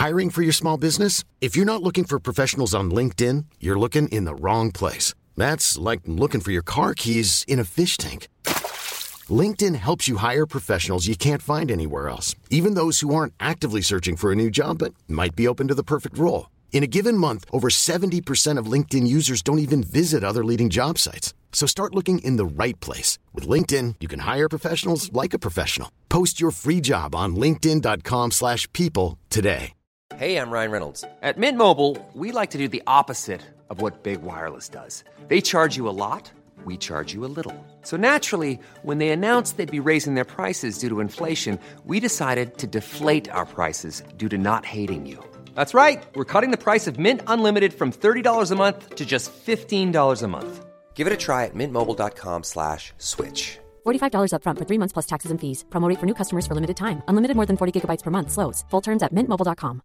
Hiring for your small business? If you're not looking for professionals on LinkedIn, you're looking in the wrong place. That's like looking for your car keys in a fish tank. LinkedIn helps you hire professionals you can't find anywhere else, even those who aren't actively searching for a new job but might be open to the perfect role. In a given month, over 70% of LinkedIn users don't even visit other leading job sites. So start looking in the right place. With LinkedIn, you can hire professionals like a professional. Post your free job on linkedin.com/people today. Hey, I'm Ryan Reynolds. At Mint Mobile, we like to do the opposite of what Big Wireless does. They charge you a lot, we charge you a little. So naturally, when they announced they'd be raising their prices due to inflation, we decided to deflate our prices due to not hating you. That's right. We're cutting the price of Mint Unlimited from $30 a month to just $15 a month. Give it a try at mintmobile.com/switch. $45 up front for 3 months plus taxes and fees. Promo rate for new customers for limited time. Unlimited more than 40 gigabytes per month. Slows full terms at mintmobile.com.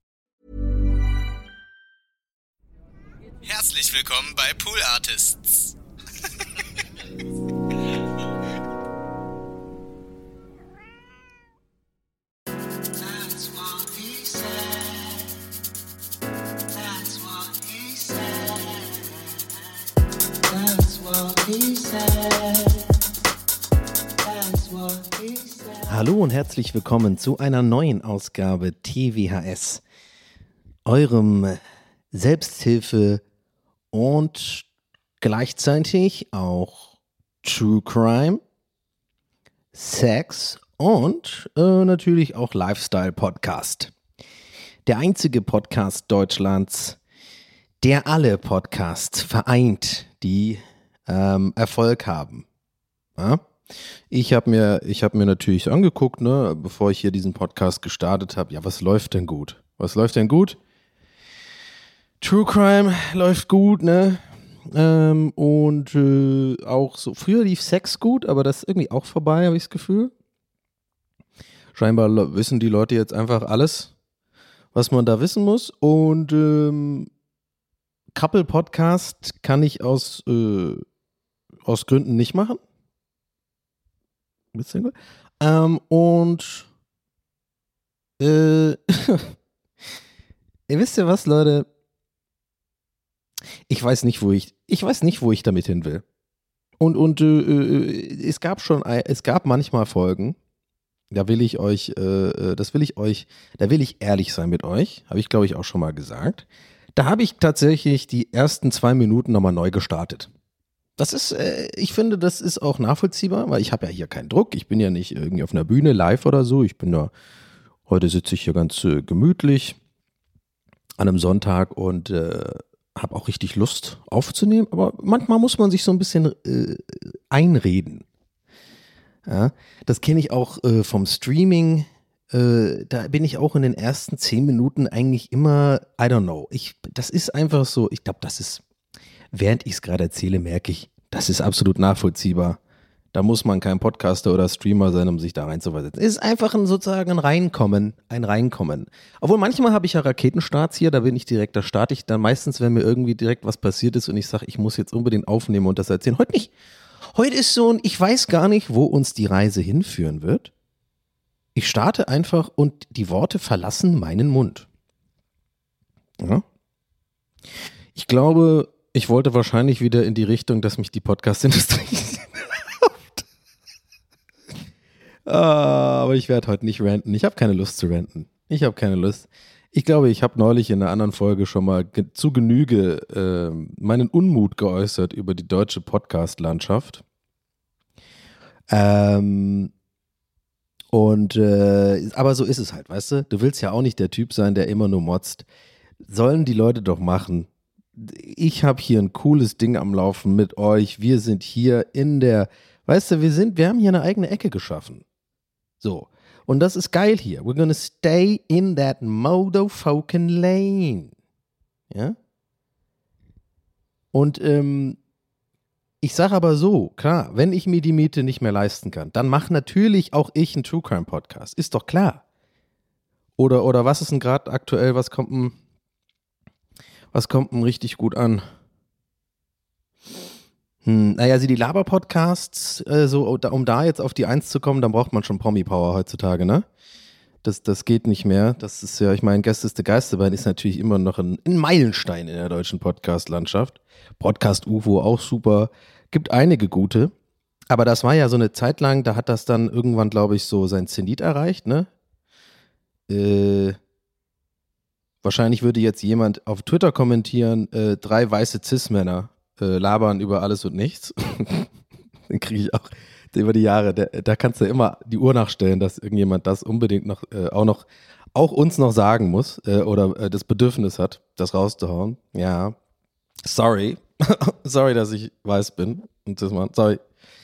Herzlich willkommen bei Pool Artists. That's what he said. That's what he said. That's what he said. That's what he said. Hallo und herzlich willkommen zu einer neuen Ausgabe TWHS, eurem Selbsthilfe- und gleichzeitig auch True Crime, Sex und natürlich auch Lifestyle-Podcast. Der einzige Podcast Deutschlands, der alle Podcasts vereint, die Erfolg haben. Ja? Ich hab mir natürlich angeguckt, ne, bevor ich hier diesen Podcast gestartet habe, ja, was läuft denn gut? Was läuft denn gut? True Crime läuft gut, ne? Und auch so, früher lief Sex gut, aber das ist irgendwie auch vorbei, habe ich das Gefühl. Scheinbar wissen die Leute jetzt einfach alles, was man da wissen muss. Und Couple Podcast kann ich aus Gründen nicht machen. Bist Single? Und ihr wisst ja was, Leute? Ich weiß nicht, wo ich damit hin will. Und es gab manchmal Folgen, da will ich ehrlich sein mit euch, habe ich glaube ich auch schon mal gesagt. Da habe ich tatsächlich die ersten 2 Minuten nochmal neu gestartet. Das ist, ich finde, das ist auch nachvollziehbar, weil ich habe ja hier keinen Druck. Ich bin ja nicht irgendwie auf einer Bühne live oder so. Heute sitze ich hier ganz gemütlich an einem Sonntag und habe auch richtig Lust aufzunehmen, aber manchmal muss man sich so ein bisschen einreden. Ja, das kenne ich auch vom Streaming. Da bin ich auch in den ersten 10 Minuten eigentlich immer, I don't know. Das ist einfach so, ich glaube, das ist, während ich es gerade erzähle, merke ich, das ist absolut nachvollziehbar. Da muss man kein Podcaster oder Streamer sein, um sich da reinzuversetzen. Es ist einfach sozusagen ein Reinkommen. Obwohl manchmal habe ich ja Raketenstarts hier, da starte ich dann meistens, wenn mir irgendwie direkt was passiert ist und ich sage, ich muss jetzt unbedingt aufnehmen und das erzählen. Heute nicht. Heute ist ich weiß gar nicht, wo uns die Reise hinführen wird. Ich starte einfach und die Worte verlassen meinen Mund. Ja. Ich glaube, ich wollte wahrscheinlich wieder in die Richtung, dass mich die Podcast-Industrie aber ich werde heute nicht ranten. Ich habe keine Lust zu ranten. Ich habe keine Lust. Ich glaube, ich habe neulich in einer anderen Folge schon mal zu Genüge meinen Unmut geäußert über die deutsche Podcast-Landschaft. Aber so ist es halt, weißt du? Du willst ja auch nicht der Typ sein, der immer nur motzt. Sollen die Leute doch machen. Ich habe hier ein cooles Ding am Laufen mit euch. Wir sind hier weißt du, wir haben hier eine eigene Ecke geschaffen. So. Und das ist geil hier. We're gonna stay in that motherfucking lane. Ja? Und ich sage aber so, klar, wenn ich mir die Miete nicht mehr leisten kann, dann mach natürlich auch ich einen True Crime Podcast. Ist doch klar. Oder was ist denn gerade aktuell, was kommt denn richtig gut an? Naja, die Laber-Podcasts, um da jetzt auf die 1 zu kommen, dann braucht man schon Promi-Power heutzutage, ne? Das geht nicht mehr. Das ist ja, ich meine, Gästeste Geisterbein ist natürlich immer noch ein Meilenstein in der deutschen Podcast-Landschaft. Podcast UFO auch super. Gibt einige gute. Aber das war ja so eine Zeit lang, da hat das dann irgendwann, glaube ich, so sein Zenit erreicht, ne? Wahrscheinlich würde jetzt jemand auf Twitter kommentieren, 3 weiße Cis-Männer labern über alles und nichts. Den kriege ich auch über die Jahre. Da kannst du immer die Uhr nachstellen, dass irgendjemand das unbedingt noch auch uns noch sagen muss oder das Bedürfnis hat, das rauszuhauen. Ja, sorry. Sorry, dass ich weiß bin. Und das mal, sorry.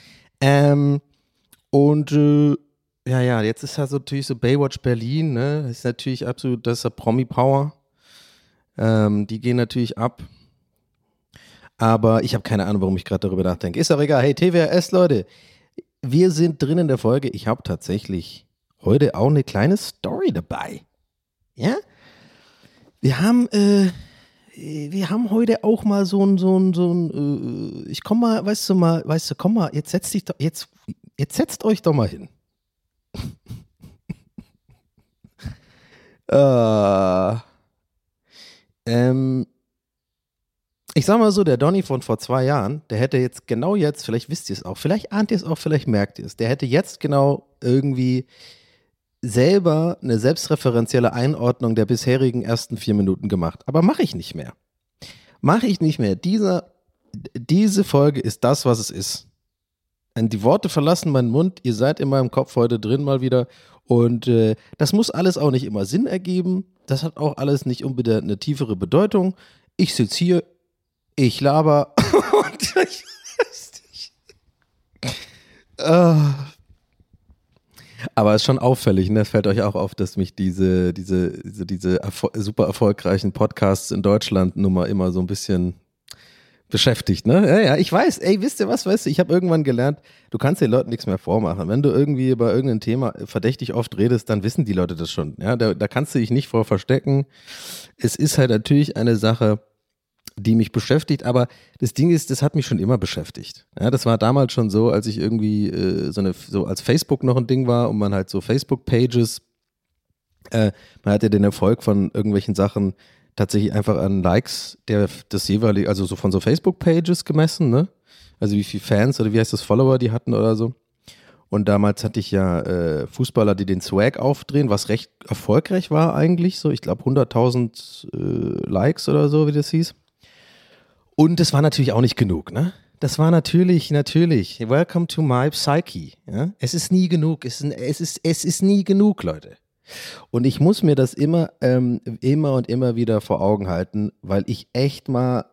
Ja, jetzt ist halt so natürlich so Baywatch Berlin, ne? Das ist natürlich absolut, das ist ja Promi-Power. Die gehen natürlich ab. Aber ich habe keine Ahnung, warum ich gerade darüber nachdenke. Ist auch egal. Hey, TWRS, Leute. Wir sind drin in der Folge. Ich habe tatsächlich heute auch eine kleine Story dabei. Ja? Wir haben heute auch mal so ein ich komm mal, komm mal, jetzt setzt euch doch mal hin. Ich sag mal so, der Donny von vor 2 Jahren, der hätte jetzt genau jetzt, vielleicht wisst ihr es auch, vielleicht ahnt ihr es auch, vielleicht merkt ihr es, der hätte jetzt genau irgendwie selber eine selbstreferenzielle Einordnung der bisherigen ersten 4 Minuten gemacht. Aber mache ich nicht mehr. Diese Folge ist das, was es ist. Und die Worte verlassen meinen Mund, ihr seid in meinem Kopf heute drin mal wieder. Und das muss alles auch nicht immer Sinn ergeben. Das hat auch alles nicht unbedingt eine tiefere Bedeutung. Ich sitze hier, ich laber und ich weiß nicht. Aber es ist schon auffällig, ne? Es fällt euch auch auf, dass mich diese super erfolgreichen Podcasts in Deutschland nun mal immer so ein bisschen beschäftigt, ne? Ja, ich weiß, ey, wisst ihr was, ich habe irgendwann gelernt, du kannst den Leuten nichts mehr vormachen. Wenn du irgendwie über irgendein Thema verdächtig oft redest, dann wissen die Leute das schon, ja? Da kannst du dich nicht vor verstecken. Es ist halt natürlich eine Sache, die mich beschäftigt, aber das Ding ist, das hat mich schon immer beschäftigt. Ja, das war damals schon so, als ich irgendwie so als Facebook noch ein Ding war und man halt so Facebook-Pages, man hat ja den Erfolg von irgendwelchen Sachen tatsächlich einfach an Likes des jeweiligen, also so von so Facebook-Pages gemessen, ne? Also wie viele Fans oder wie heißt das, Follower die hatten oder so. Und damals hatte ich ja Fußballer, die den Swag aufdrehen, was recht erfolgreich war eigentlich, so ich glaube 100.000 Likes oder so, wie das hieß. Und das war natürlich auch nicht genug, ne? Das war natürlich, welcome to my psyche, ja? Es ist nie genug, es ist nie genug, Leute. Und ich muss mir das immer und immer wieder vor Augen halten, weil ich echt mal,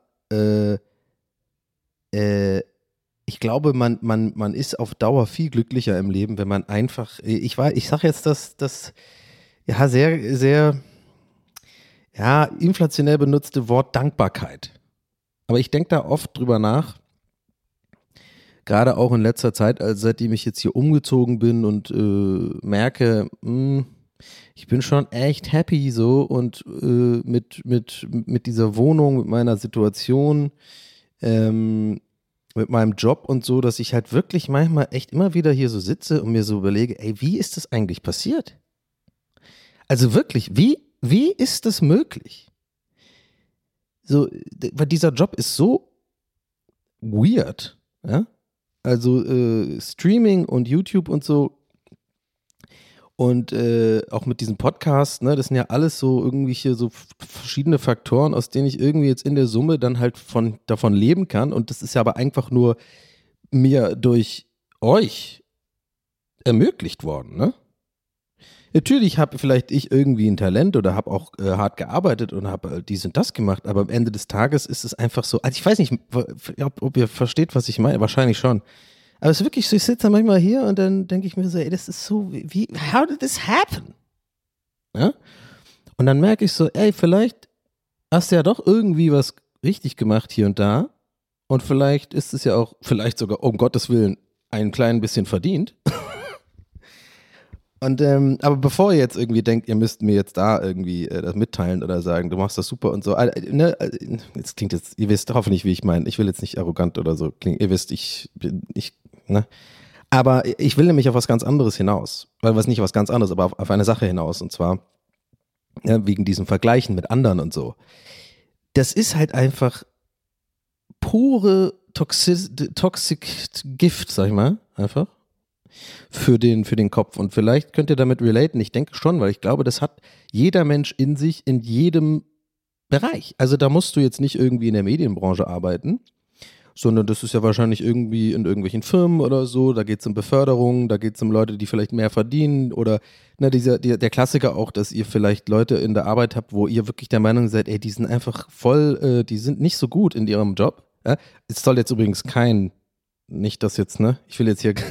ich glaube, man ist auf Dauer viel glücklicher im Leben, wenn man einfach, ich sage jetzt das ja sehr, sehr, ja, inflationell benutzte Wort Dankbarkeit. Aber ich denke da oft drüber nach, gerade auch in letzter Zeit, seitdem ich jetzt hier umgezogen bin und merke, ich bin schon echt happy so und mit dieser Wohnung, mit meiner Situation, mit meinem Job und so, dass ich halt wirklich manchmal echt immer wieder hier so sitze und mir so überlege, ey, wie ist das eigentlich passiert? Also wirklich, wie ist das möglich? So, weil dieser Job ist so weird, ja? Also Streaming und YouTube und so und auch mit diesem Podcast, ne, das sind ja alles so irgendwelche so verschiedene Faktoren, aus denen ich irgendwie jetzt in der Summe dann halt davon leben kann und das ist ja aber einfach nur mir durch euch ermöglicht worden, ne? Natürlich habe vielleicht ich irgendwie ein Talent oder habe auch hart gearbeitet und habe dies und das gemacht, aber am Ende des Tages ist es einfach so, also ich weiß nicht, ob ihr versteht, was ich meine, wahrscheinlich schon. Aber es ist wirklich so, ich sitze da manchmal hier und dann denke ich mir so, ey, das ist so, how did this happen? Ja? Und dann merke ich so, ey, vielleicht hast du ja doch irgendwie was richtig gemacht hier und da und vielleicht ist es ja auch, vielleicht sogar, um Gottes Willen, ein klein bisschen verdient. Und aber bevor ihr jetzt irgendwie denkt, ihr müsst mir jetzt da irgendwie das mitteilen oder sagen, du machst das super und so, ne, jetzt klingt ihr wisst hoffentlich, wie ich meine, ich will jetzt nicht arrogant oder so klingen, ihr wisst, ne, Aber ich will nämlich auf was ganz anderes hinaus. Weil was nicht was ganz anderes, aber auf eine Sache hinaus. Und zwar wegen diesem Vergleichen mit anderen und so. Das ist halt einfach pure Toxic Gift, sag ich mal, einfach. Für den Kopf. Und vielleicht könnt ihr damit relaten. Ich denke schon, weil ich glaube, das hat jeder Mensch in sich, in jedem Bereich. Also da musst du jetzt nicht irgendwie in der Medienbranche arbeiten, sondern das ist ja wahrscheinlich irgendwie in irgendwelchen Firmen oder so, da geht es um Beförderung, da geht es um Leute, die vielleicht mehr verdienen oder der Klassiker auch, dass ihr vielleicht Leute in der Arbeit habt, wo ihr wirklich der Meinung seid, ey, die sind einfach voll, die sind nicht so gut in ihrem Job. Ja? Es soll jetzt übrigens nicht das jetzt, ne? Ich will jetzt hier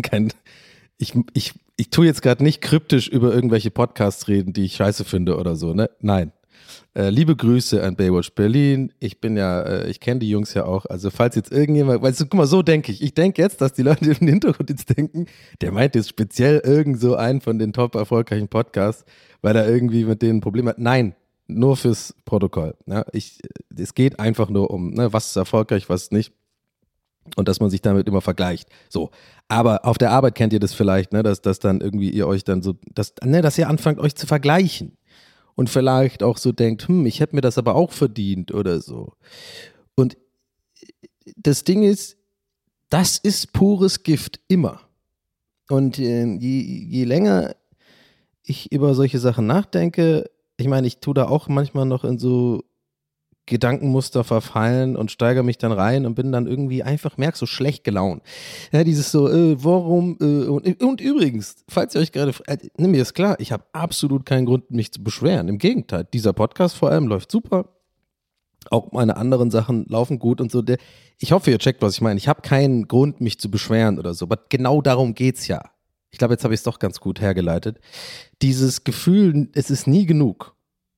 ich tue jetzt gerade nicht kryptisch über irgendwelche Podcasts reden, die ich scheiße finde oder so, ne? Nein. Liebe Grüße an Baywatch Berlin. Ich kenne die Jungs ja auch. Also falls jetzt irgendjemand, weißt du, guck mal, so denke ich. Ich denke jetzt, dass die Leute im Hintergrund jetzt denken, der meint jetzt speziell irgend so einen von den top erfolgreichen Podcasts, weil er irgendwie mit denen ein Problem hat. Nein, nur fürs Protokoll. Ja, es geht einfach nur um, ne, was ist erfolgreich, was nicht. Und dass man sich damit immer vergleicht. So. Aber auf der Arbeit kennt ihr das vielleicht, ne, dass dann irgendwie ihr euch dann so, dass ihr anfangt, euch zu vergleichen. Und vielleicht auch so denkt, ich hätte mir das aber auch verdient oder so. Und das Ding ist, das ist pures Gift, immer. Und je länger ich über solche Sachen nachdenke, ich meine, ich tue da auch manchmal noch in so Gedankenmuster verfallen und steigere mich dann rein und bin dann irgendwie merk so schlecht gelaunt. Ja, dieses so, warum, und übrigens, falls ihr euch gerade, nimm mir das klar, ich habe absolut keinen Grund, mich zu beschweren. Im Gegenteil, dieser Podcast vor allem läuft super. Auch meine anderen Sachen laufen gut und so. Ich hoffe, ihr checkt, was ich meine. Ich habe keinen Grund, mich zu beschweren oder so, aber genau darum geht's ja. Ich glaube, jetzt habe ich es doch ganz gut hergeleitet. Dieses Gefühl, es ist nie genug.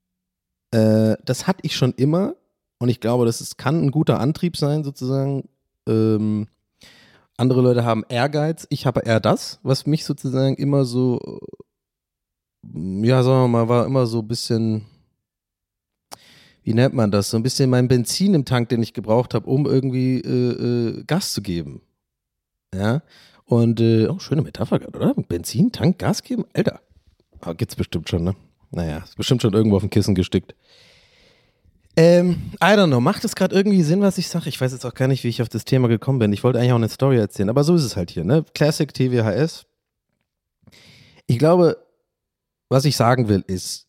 Das hatte ich schon immer. Und ich glaube, kann ein guter Antrieb sein, sozusagen. Andere Leute haben Ehrgeiz. Ich habe eher das, was mich sozusagen immer so, ja, sagen wir mal, war immer so ein bisschen, wie nennt man das? So ein bisschen mein Benzin im Tank, den ich gebraucht habe, um irgendwie Gas zu geben. Ja. Und, schöne Metapher gerade, oder? Benzin, Tank, Gas geben? Alter. Gibt's bestimmt schon, ne? Naja, ist bestimmt schon irgendwo auf dem Kissen gestickt. I don't know, macht es gerade irgendwie Sinn, was ich sage? Ich weiß jetzt auch gar nicht, wie ich auf das Thema gekommen bin. Ich wollte eigentlich auch eine Story erzählen, aber so ist es halt hier, ne? Classic TWHS. Ich glaube, was ich sagen will, ist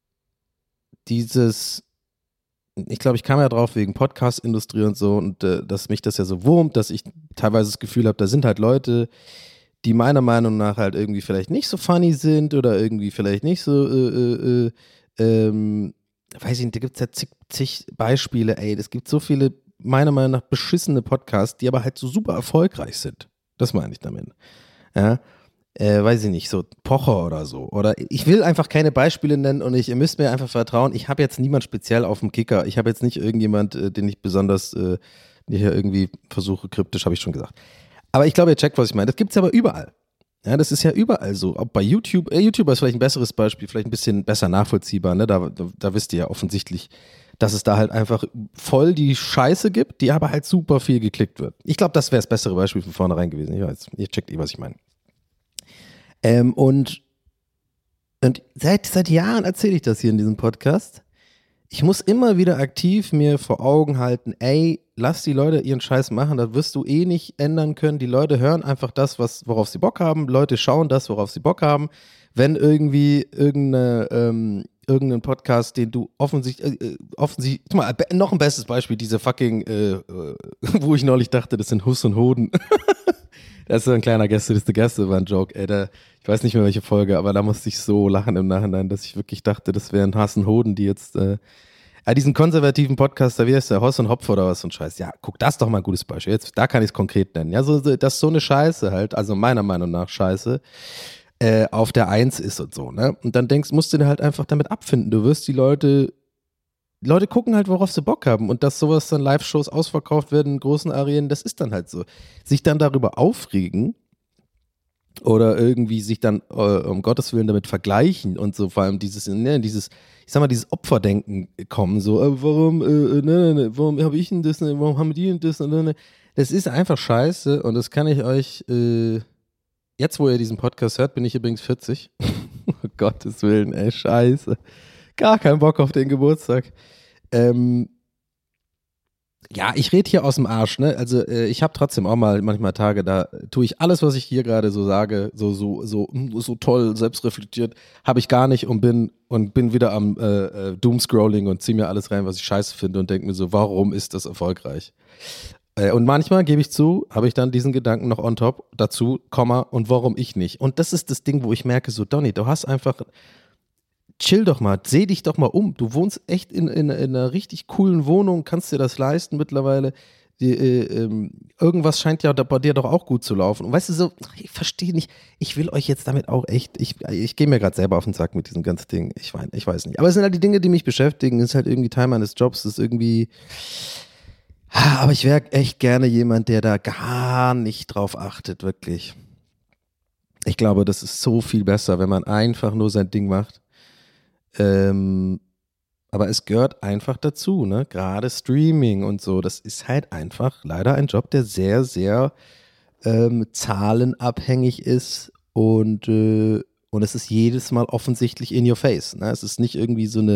ich glaube, ich kam ja drauf wegen Podcast-Industrie und so und dass mich das ja so wurmt, dass ich teilweise das Gefühl habe, da sind halt Leute, die meiner Meinung nach halt irgendwie vielleicht nicht so funny sind oder irgendwie vielleicht nicht so, weiß ich nicht, da gibt es ja zig Beispiele, ey, es gibt so viele, meiner Meinung nach, beschissene Podcasts, die aber halt so super erfolgreich sind. Das meine ich damit. Ja, weiß ich nicht, so Pocher oder so. Oder ich will einfach keine Beispiele nennen und ihr müsst mir einfach vertrauen, ich habe jetzt niemand speziell auf dem Kicker, ich habe jetzt nicht irgendjemand, den ich besonders hier irgendwie versuche, kryptisch, habe ich schon gesagt. Aber ich glaube, ihr checkt, was ich meine. Das gibt es aber überall. Ja, das ist ja überall so. Auch bei YouTube. YouTuber ist vielleicht ein besseres Beispiel, vielleicht ein bisschen besser nachvollziehbar. Ne? Da wisst ihr ja offensichtlich, dass es da halt einfach voll die Scheiße gibt, die aber halt super viel geklickt wird. Ich glaube, das wäre das bessere Beispiel von vornherein gewesen. Ich weiß, ihr checkt was ich meine. Und seit Jahren erzähle ich das hier in diesem Podcast. Ich muss immer wieder aktiv mir vor Augen halten, ey, lass die Leute ihren Scheiß machen, das wirst du eh nicht ändern können. Die Leute hören einfach das, worauf sie Bock haben. Leute schauen das, worauf sie Bock haben. Wenn irgendwie irgendein Podcast, den du offensichtlich, guck mal, noch ein bestes Beispiel, diese fucking, wo ich neulich dachte, das sind Hus und Hoden. Das ist so ein kleiner Gäste war ein Joke, ey, ich weiß nicht mehr welche Folge, aber da musste ich so lachen im Nachhinein, dass ich wirklich dachte, das wären Hass und Hoden, die jetzt, diesen konservativen Podcast, wie heißt der, Hoss und Hopf oder was so ein Scheiß, ja, guck, das ist doch mal ein gutes Beispiel, jetzt, da kann ich es konkret nennen, ja, dass so eine Scheiße halt, also meiner Meinung nach Scheiße, auf der Eins ist und so, ne, und dann musst du dir halt einfach damit abfinden, du wirst die Leute gucken halt, worauf sie Bock haben und dass sowas dann Live-Shows ausverkauft werden in großen Arenen, das ist dann halt so. Sich dann darüber aufregen oder irgendwie sich dann um Gottes Willen damit vergleichen und so, vor allem dieses, ich sag mal, dieses Opferdenken kommen, so, warum habe ich denn das, warum haben die denn das, das ist einfach scheiße und das kann ich euch Jetzt, wo ihr diesen Podcast hört, bin ich übrigens 40. Oh Gottes Willen, ey, scheiße. Gar keinen Bock auf den Geburtstag. Ja, ich rede hier aus dem Arsch, ne? Also ich habe trotzdem auch mal manchmal Tage, da tue ich alles, was ich hier gerade so sage, so toll, selbstreflektiert, habe ich gar nicht und bin wieder am Doomscrolling und ziehe mir alles rein, was ich scheiße finde und denke mir so, warum ist das erfolgreich? Und manchmal, gebe ich zu, habe ich dann diesen Gedanken noch on top dazu, Komma, und warum ich nicht? Und das ist das Ding, wo ich merke, so Donny, du hast einfach, chill doch mal, seh dich doch mal um. Du wohnst echt in einer richtig coolen Wohnung, kannst dir das leisten mittlerweile. Irgendwas scheint ja bei dir doch auch gut zu laufen. Und weißt du, so, ich verstehe nicht, ich will euch jetzt damit auch echt, ich gehe mir gerade selber auf den Sack mit diesem ganzen Ding. Ich weiß nicht. Aber es sind halt die Dinge, die mich beschäftigen. Es ist halt irgendwie Teil meines Jobs. Es ist irgendwie. Aber ich wäre echt gerne jemand, der da gar nicht drauf achtet, wirklich. Ich glaube, das ist so viel besser, wenn man einfach nur sein Ding macht. Aber es gehört einfach dazu, ne? Gerade Streaming und so, das ist halt einfach leider ein Job, der sehr, sehr zahlenabhängig ist und es ist jedes Mal offensichtlich in your face. Ne? Es ist nicht irgendwie so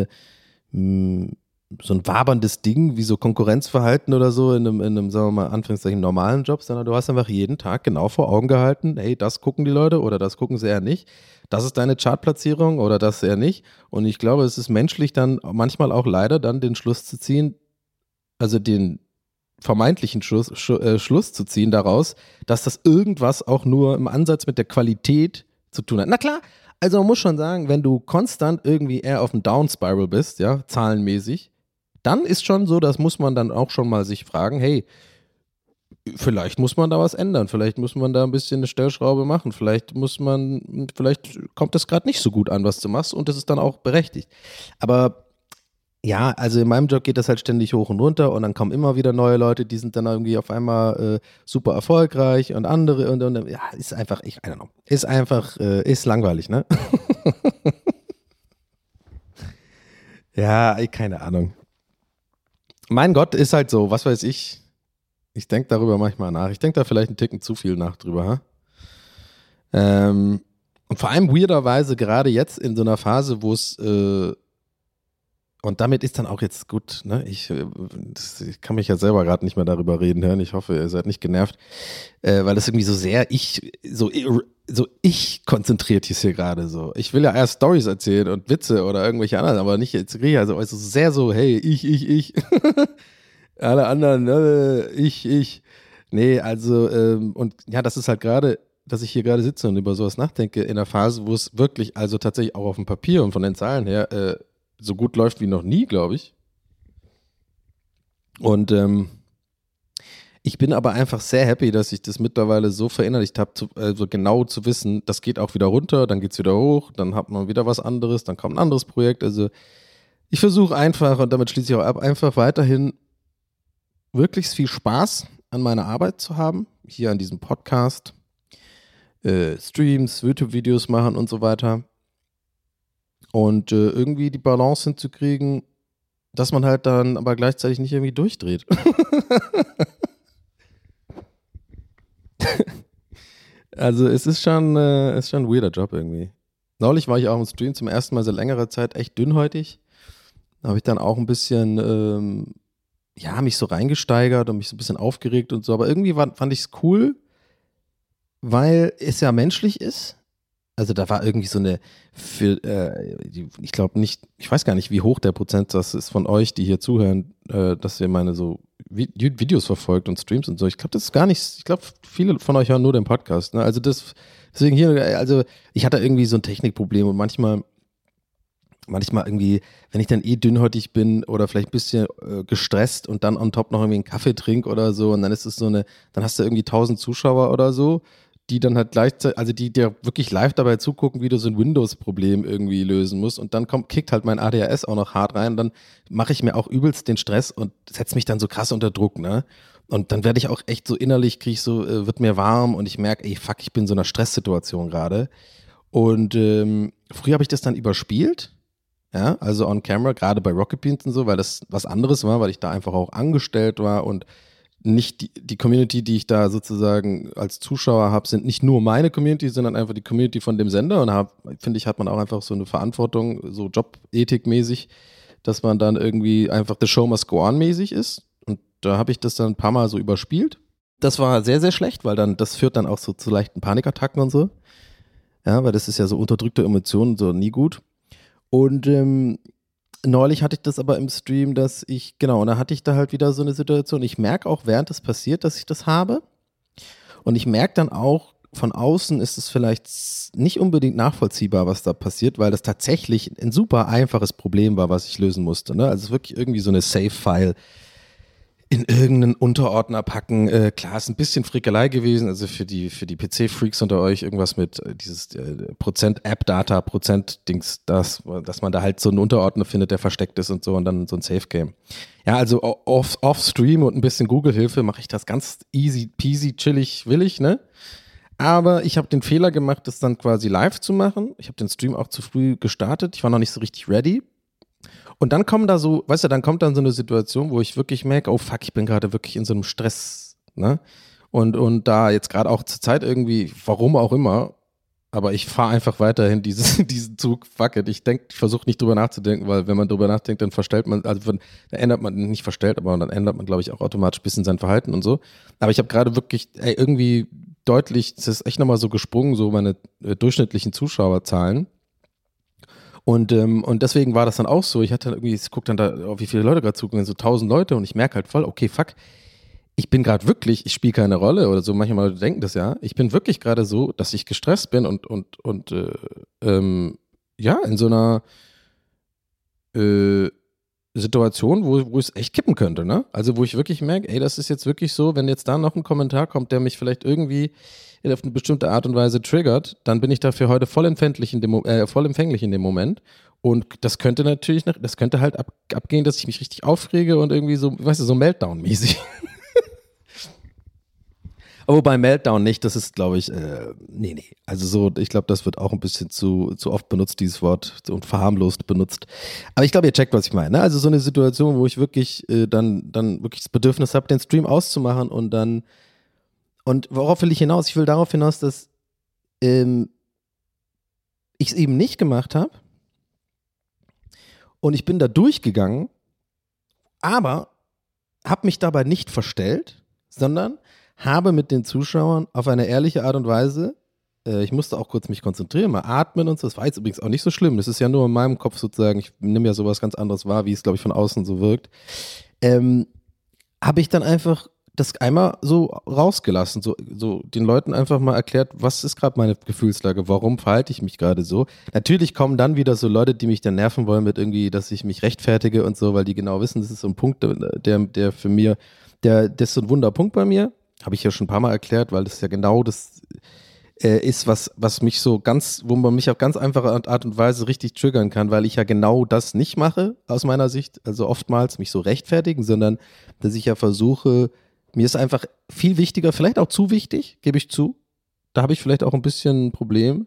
ein waberndes Ding, wie so Konkurrenzverhalten oder so in einem, sagen wir mal, Anführungszeichen normalen Job, sondern du hast einfach jeden Tag genau vor Augen gehalten, hey, das gucken die Leute oder das gucken sie eher nicht. Das ist deine Chartplatzierung oder das eher nicht. Und ich glaube, es ist menschlich dann manchmal auch leider dann den Schluss zu ziehen, also den vermeintlichen Schluss zu ziehen daraus, dass das irgendwas auch nur im Ansatz mit der Qualität zu tun hat. Na klar, also man muss schon sagen, wenn du konstant irgendwie eher auf dem Down-Spiral bist, ja, zahlenmäßig, dann ist schon so, das muss man dann auch schon mal sich fragen, hey, vielleicht muss man da was ändern, vielleicht muss man da ein bisschen eine Stellschraube machen, vielleicht kommt das gerade nicht so gut an, was du machst und das ist dann auch berechtigt. Aber ja, also in meinem Job geht das halt ständig hoch und runter und dann kommen immer wieder neue Leute, die sind dann irgendwie auf einmal super erfolgreich und andere und ja, ist einfach, I don't know, ist einfach, ist langweilig, ne? Ja, keine Ahnung. Mein Gott, ist halt so, was weiß ich. Ich denke darüber manchmal nach. Ich denke da vielleicht einen Ticken zu viel nach drüber. Und vor allem weirderweise gerade jetzt in so einer Phase, wo es und damit ist dann auch jetzt gut, ne? Ich kann mich ja selber gerade nicht mehr darüber reden hören. Ich hoffe, ihr seid nicht genervt, weil das irgendwie so sehr ich konzentriert ist hier gerade so. Ich will ja erst Storys erzählen und Witze oder irgendwelche anderen, aber nicht jetzt also sehr so, hey, ich. Alle anderen, ich. Nee, also, und ja, das ist halt gerade, dass ich hier gerade sitze und über sowas nachdenke, in einer Phase, wo es wirklich, also tatsächlich auch auf dem Papier und von den Zahlen her, so gut läuft wie noch nie, glaube ich. Und ich bin aber einfach sehr happy, dass ich das mittlerweile so verinnerlicht habe, also genau zu wissen, das geht auch wieder runter, dann geht es wieder hoch, dann hat man wieder was anderes, dann kommt ein anderes Projekt. Also ich versuche einfach, und damit schließe ich auch ab, einfach weiterhin wirklich viel Spaß an meiner Arbeit zu haben, hier an diesem Podcast, Streams, YouTube-Videos machen und so weiter. Und irgendwie die Balance hinzukriegen, dass man halt dann aber gleichzeitig nicht irgendwie durchdreht. Also es ist schon ein weirder Job irgendwie. Neulich war ich auch im Stream zum ersten Mal seit längerer Zeit echt dünnhäutig. Da habe ich dann auch ein bisschen mich so reingesteigert und mich so ein bisschen aufgeregt und so. Aber irgendwie fand ich es cool, weil es ja menschlich ist. Also da war irgendwie so eine, ich glaube nicht, ich weiß gar nicht, wie hoch der Prozentsatz ist von euch, die hier zuhören, dass ihr meine so Videos verfolgt und Streams und so. Ich glaube, das ist gar nicht, ich glaube, viele von euch hören nur den Podcast. Ne? Also deswegen hier, also ich hatte irgendwie so ein Technikproblem und manchmal irgendwie, wenn ich dann dünnhäutig bin oder vielleicht ein bisschen gestresst und dann on top noch irgendwie einen Kaffee trinke oder so und dann ist es dann hast du irgendwie 1000 Zuschauer oder so, die dann halt gleichzeitig, also die dir wirklich live dabei zugucken, wie du so ein Windows-Problem irgendwie lösen musst und dann kickt halt mein ADHS auch noch hart rein und dann mache ich mir auch übelst den Stress und setze mich dann so krass unter Druck, ne? Und dann werde ich auch echt so innerlich, wird mir warm und ich merke, ey, fuck, ich bin in so einer Stresssituation gerade. Und früher habe ich das dann überspielt, ja, also on camera, gerade bei Rocket Beans und so, weil das was anderes war, weil ich da einfach auch angestellt war und nicht die Community, die ich da sozusagen als Zuschauer habe, sind nicht nur meine Community, sondern einfach die Community von dem Sender. Und finde ich, hat man auch einfach so eine Verantwortung, so Jobethik-mäßig, dass man dann irgendwie einfach the show must go on mäßig ist. Und da habe ich das dann ein paar Mal so überspielt. Das war sehr, sehr schlecht, weil das führt dann auch so zu leichten Panikattacken und so. Ja, weil das ist ja so unterdrückte Emotionen, so nie gut. Und neulich hatte ich das aber im Stream, und da hatte ich da halt wieder so eine Situation. Ich merke auch, während es passiert, dass ich das habe. Und ich merke dann auch, von außen ist es vielleicht nicht unbedingt nachvollziehbar, was da passiert, weil das tatsächlich ein super einfaches Problem war, was ich lösen musste. Ne? Also es ist wirklich irgendwie so eine Save-File in irgendeinen Unterordner packen. Klar, ist ein bisschen Frickelei gewesen, also für die PC-Freaks unter euch irgendwas mit dieses Prozent-App-Data, Prozent-Dings, dass man da halt so einen Unterordner findet, der versteckt ist und so und dann so ein Safe-Game. Ja, also off-Stream und ein bisschen Google-Hilfe mache ich das ganz easy peasy, chillig, willig, ne? Aber ich habe den Fehler gemacht, das dann quasi live zu machen. Ich habe den Stream auch zu früh gestartet. Ich war noch nicht so richtig ready. Und dann kommt dann so eine Situation, wo ich wirklich merke, oh fuck, ich bin gerade wirklich in so einem Stress, ne? Und da jetzt gerade auch zur Zeit irgendwie, warum auch immer, aber ich fahre einfach weiterhin diesen Zug, fuck it. Ich versuche nicht drüber nachzudenken, weil wenn man drüber nachdenkt, dann verstellt man, also dann ändert man, nicht verstellt, aber dann ändert man, glaube ich, auch automatisch ein bisschen sein Verhalten und so. Aber ich habe gerade wirklich, irgendwie deutlich, das ist echt nochmal so gesprungen, so meine durchschnittlichen Zuschauerzahlen. Und deswegen war das dann auch so, ich gucke dann da, wie viele Leute gerade zugucken, so 1000 Leute und ich merke halt voll, okay, fuck, ich bin gerade wirklich, ich spiele keine Rolle oder so, manche Leute denken das ja, ich bin wirklich gerade so, dass ich gestresst bin und ja, in so einer Situation, wo es echt kippen könnte, ne? Also wo ich wirklich merke, ey, das ist jetzt wirklich so, wenn jetzt da noch ein Kommentar kommt, der mich vielleicht irgendwie auf eine bestimmte Art und Weise triggert, dann bin ich dafür heute voll empfänglich in dem Moment. Und das könnte halt abgehen, dass ich mich richtig aufrege und irgendwie so, weißt du, so Meltdown-mäßig. Aber wobei Meltdown nicht, das ist, glaube ich, nee. Also so, ich glaube, das wird auch ein bisschen zu oft benutzt, dieses Wort, und verharmlost benutzt. Aber ich glaube, ihr checkt, was ich meine. Ne? Also so eine Situation, wo ich wirklich dann wirklich das Bedürfnis habe, den Stream auszumachen und worauf will ich hinaus? Ich will darauf hinaus, dass ich es eben nicht gemacht habe und ich bin da durchgegangen, aber habe mich dabei nicht verstellt, sondern habe mit den Zuschauern auf eine ehrliche Art und Weise, ich musste auch kurz mich konzentrieren, mal atmen und so, das war jetzt übrigens auch nicht so schlimm, das ist ja nur in meinem Kopf sozusagen, ich nehme ja sowas ganz anderes wahr, wie es, glaube ich, von außen so wirkt, habe ich dann einfach das einmal so rausgelassen, so den Leuten einfach mal erklärt, was ist gerade meine Gefühlslage, warum verhalte ich mich gerade so. Natürlich kommen dann wieder so Leute, die mich dann nerven wollen mit irgendwie, dass ich mich rechtfertige und so, weil die genau wissen, das ist so ein Punkt, der für mir, das ist so ein Wunderpunkt bei mir, habe ich ja schon ein paar Mal erklärt, weil das ja genau das ist, was mich so ganz, wo man mich auf ganz einfache Art und Weise richtig triggern kann, weil ich ja genau das nicht mache, aus meiner Sicht, also oftmals mich so rechtfertigen, sondern dass ich ja versuche, mir ist einfach viel wichtiger, vielleicht auch zu wichtig, gebe ich zu. Da habe ich vielleicht auch ein bisschen ein Problem.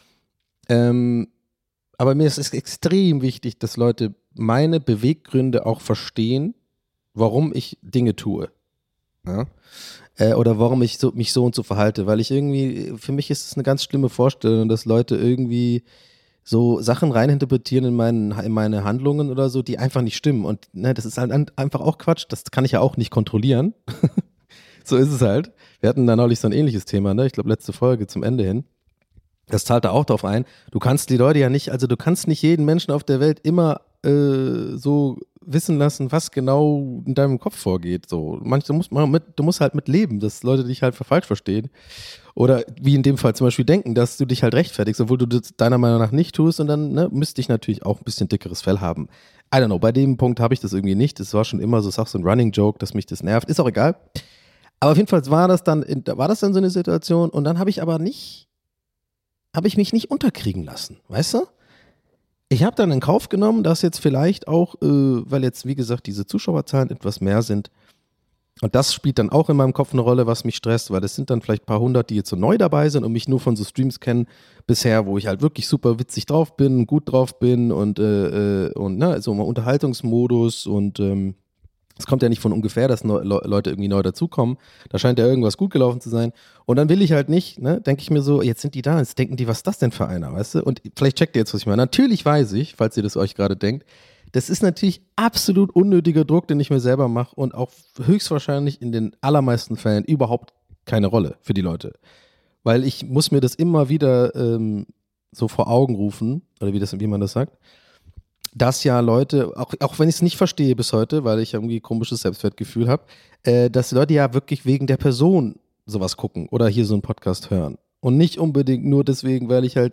Aber mir ist es extrem wichtig, dass Leute meine Beweggründe auch verstehen, warum ich Dinge tue. Ja? Oder warum ich mich so und so verhalte. Weil für mich ist es eine ganz schlimme Vorstellung, dass Leute irgendwie so Sachen reininterpretieren in meine Handlungen oder so, die einfach nicht stimmen. Und ne, das ist halt einfach auch Quatsch. Das kann ich ja auch nicht kontrollieren. So ist es halt. Wir hatten da neulich so ein ähnliches Thema, ne? Ich glaube, letzte Folge zum Ende hin. Das zahlt da auch drauf ein. Du kannst die Leute ja nicht, also du kannst nicht jeden Menschen auf der Welt immer so wissen lassen, was genau in deinem Kopf vorgeht. So, du musst halt mit leben, dass Leute dich halt für falsch verstehen. Oder wie in dem Fall zum Beispiel denken, dass du dich halt rechtfertigst, obwohl du das deiner Meinung nach nicht tust und dann müsste ich natürlich auch ein bisschen dickeres Fell haben. I don't know, bei dem Punkt habe ich das irgendwie nicht. Das war schon immer so, ist auch so ein Running Joke, dass mich das nervt. Ist auch egal. Aber auf jeden Fall war das dann so eine Situation und dann habe ich mich nicht unterkriegen lassen, weißt du? Ich habe dann in Kauf genommen, dass jetzt vielleicht auch, weil jetzt wie gesagt diese Zuschauerzahlen etwas mehr sind und das spielt dann auch in meinem Kopf eine Rolle, was mich stresst, weil das sind dann vielleicht ein paar hundert, die jetzt so neu dabei sind und mich nur von so Streams kennen bisher, wo ich halt wirklich super witzig drauf bin, gut drauf bin und ne, so im Unterhaltungsmodus und Es kommt ja nicht von ungefähr, dass Leute irgendwie neu dazukommen. Da scheint ja irgendwas gut gelaufen zu sein. Und dann will ich halt nicht, ne, denke ich mir so, jetzt sind die da, jetzt denken die, was ist das denn für einer, weißt du? Und vielleicht checkt ihr jetzt, was ich meine. Natürlich weiß ich, falls ihr das euch gerade denkt, das ist natürlich absolut unnötiger Druck, den ich mir selber mache und auch höchstwahrscheinlich in den allermeisten Fällen überhaupt keine Rolle für die Leute. Weil ich muss mir das immer wieder so vor Augen rufen, oder wie man das sagt, dass ja Leute, auch wenn ich es nicht verstehe bis heute, weil ich irgendwie komisches Selbstwertgefühl habe, dass Leute ja wirklich wegen der Person sowas gucken oder hier so einen Podcast hören. Und nicht unbedingt nur deswegen, weil ich halt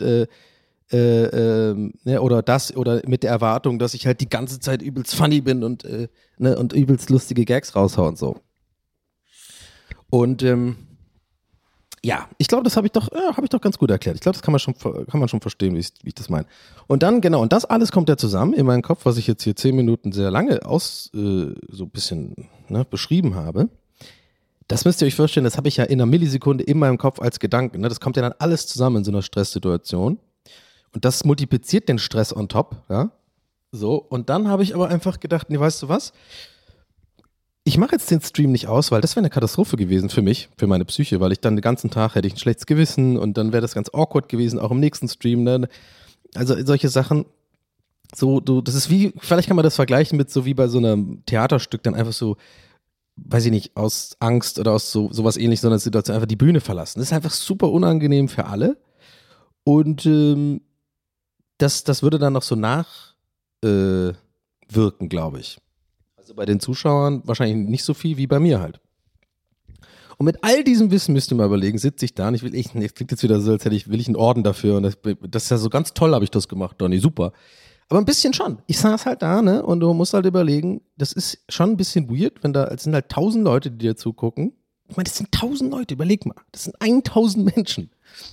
oder mit der Erwartung, dass ich halt die ganze Zeit übelst funny bin und übelst lustige Gags raushau und so. Und ja, ich glaube, das habe ich doch ganz gut erklärt. Ich glaube, das kann man schon verstehen, wie ich das meine. Und dann, genau, und das alles kommt ja zusammen in meinen Kopf, was ich jetzt hier 10 Minuten sehr lange so ein bisschen beschrieben habe. Das müsst ihr euch vorstellen, das habe ich ja in einer Millisekunde in meinem Kopf als Gedanken. Ne? Das kommt ja dann alles zusammen in so einer Stresssituation. Und das multipliziert den Stress on top, ja. So, und dann habe ich aber einfach gedacht, nee, weißt du was? Ich mache jetzt den Stream nicht aus, weil das wäre eine Katastrophe gewesen für mich, für meine Psyche, weil ich dann den ganzen Tag hätte ich ein schlechtes Gewissen und dann wäre das ganz awkward gewesen, auch im nächsten Stream. Ne? Also solche Sachen, das ist wie, vielleicht kann man das vergleichen mit so wie bei so einem Theaterstück, dann einfach so, weiß ich nicht, aus Angst oder aus sowas ähnlich, sondern Situation einfach die Bühne verlassen. Das ist einfach super unangenehm für alle und das würde dann noch so nachwirken, glaube ich. Also bei den Zuschauern wahrscheinlich nicht so viel wie bei mir halt. Und mit all diesem Wissen müsst ihr mal überlegen, sitze ich da und das klingt jetzt wieder so, als will ich einen Orden dafür und das ist ja so ganz toll, habe ich das gemacht, Donny, super. Aber ein bisschen schon. Ich saß halt da, ne, und du musst halt überlegen, das ist schon ein bisschen weird, es sind halt 1000 Leute, die dir zugucken. Ich meine, das sind 1000 Leute, überleg mal, das sind 1000 Menschen.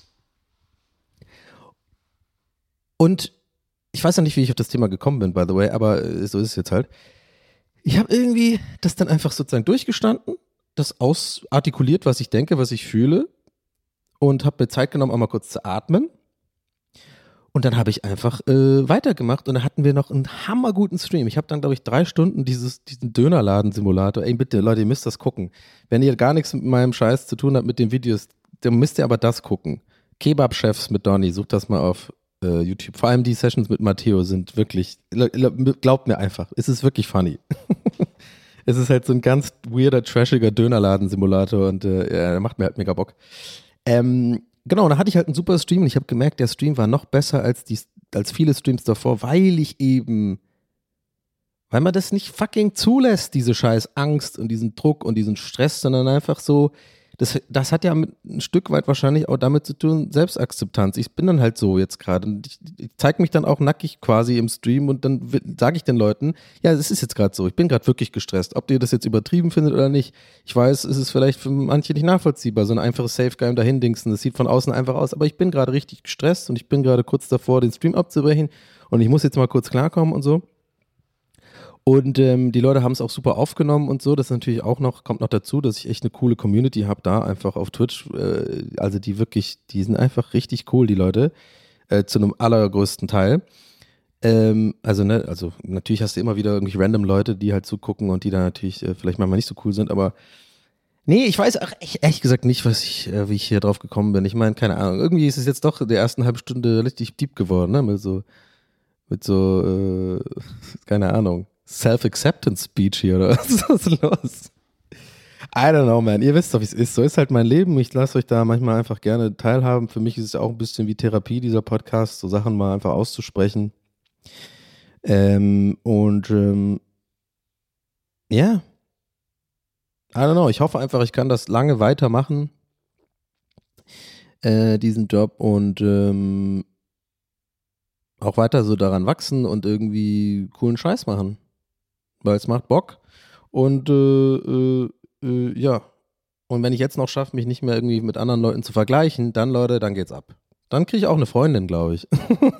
Und ich weiß ja nicht, wie ich auf das Thema gekommen bin, by the way, aber so ist es jetzt halt. Ich habe irgendwie das dann einfach sozusagen durchgestanden, das ausartikuliert, was ich denke, was ich fühle und habe mir Zeit genommen, auch mal kurz zu atmen. Und dann habe ich einfach weitergemacht und dann hatten wir noch einen hammerguten Stream. Ich habe dann, glaube ich, 3 Stunden diesen Dönerladen-Simulator. Ey, bitte, Leute, ihr müsst das gucken. Wenn ihr gar nichts mit meinem Scheiß zu tun habt mit den Videos, dann müsst ihr aber das gucken. Kebab-Chefs mit Donny, sucht das mal auf YouTube. Vor allem die Sessions mit Matteo sind wirklich, glaubt mir einfach, es ist wirklich funny. Es ist halt so ein ganz weirder, trashiger Dönerladen-Simulator und der macht mir halt mega Bock. Genau, da hatte ich halt einen super Stream und ich habe gemerkt, der Stream war noch besser als viele Streams davor, weil man das nicht fucking zulässt, diese scheiß Angst und diesen Druck und diesen Stress, sondern einfach so, das hat ja ein Stück weit wahrscheinlich auch damit zu tun, Selbstakzeptanz. Ich bin dann halt so jetzt gerade und ich zeige mich dann auch nackig quasi im Stream und dann sage ich den Leuten, ja, es ist jetzt gerade so, ich bin gerade wirklich gestresst. Ob ihr das jetzt übertrieben findet oder nicht, ich weiß, es ist vielleicht für manche nicht nachvollziehbar, so ein einfaches Safe-Game dahindingsen, das sieht von außen einfach aus, aber ich bin gerade richtig gestresst und ich bin gerade kurz davor, den Stream abzubrechen und ich muss jetzt mal kurz klarkommen und so. Und die Leute haben es auch super aufgenommen und so. Das ist natürlich kommt noch dazu, dass ich echt eine coole Community habe da einfach auf Twitch. Also die sind einfach richtig cool, die Leute, zu einem allergrößten Teil. Also natürlich hast du immer wieder irgendwie random Leute, die halt zugucken und die da natürlich vielleicht manchmal nicht so cool sind, aber nee, ich weiß auch ehrlich gesagt nicht, wie ich hier drauf gekommen bin. Ich meine, keine Ahnung. Irgendwie ist es jetzt doch in der ersten halben Stunde richtig deep geworden, ne? Mit so keine Ahnung. Self-Acceptance-Speech hier oder was ist los? I don't know, man. Ihr wisst doch, wie es ist. So ist halt mein Leben. Ich lasse euch da manchmal einfach gerne teilhaben. Für mich ist es auch ein bisschen wie Therapie, dieser Podcast, so Sachen mal einfach auszusprechen. Ja. I don't know. Ich hoffe einfach, ich kann das lange weitermachen, diesen Job und auch weiter so daran wachsen und irgendwie coolen Scheiß machen. Weil es macht Bock und ja. Und wenn ich jetzt noch schaffe, mich nicht mehr irgendwie mit anderen Leuten zu vergleichen, dann, Leute, dann geht's ab. Dann kriege ich auch eine Freundin, glaube ich.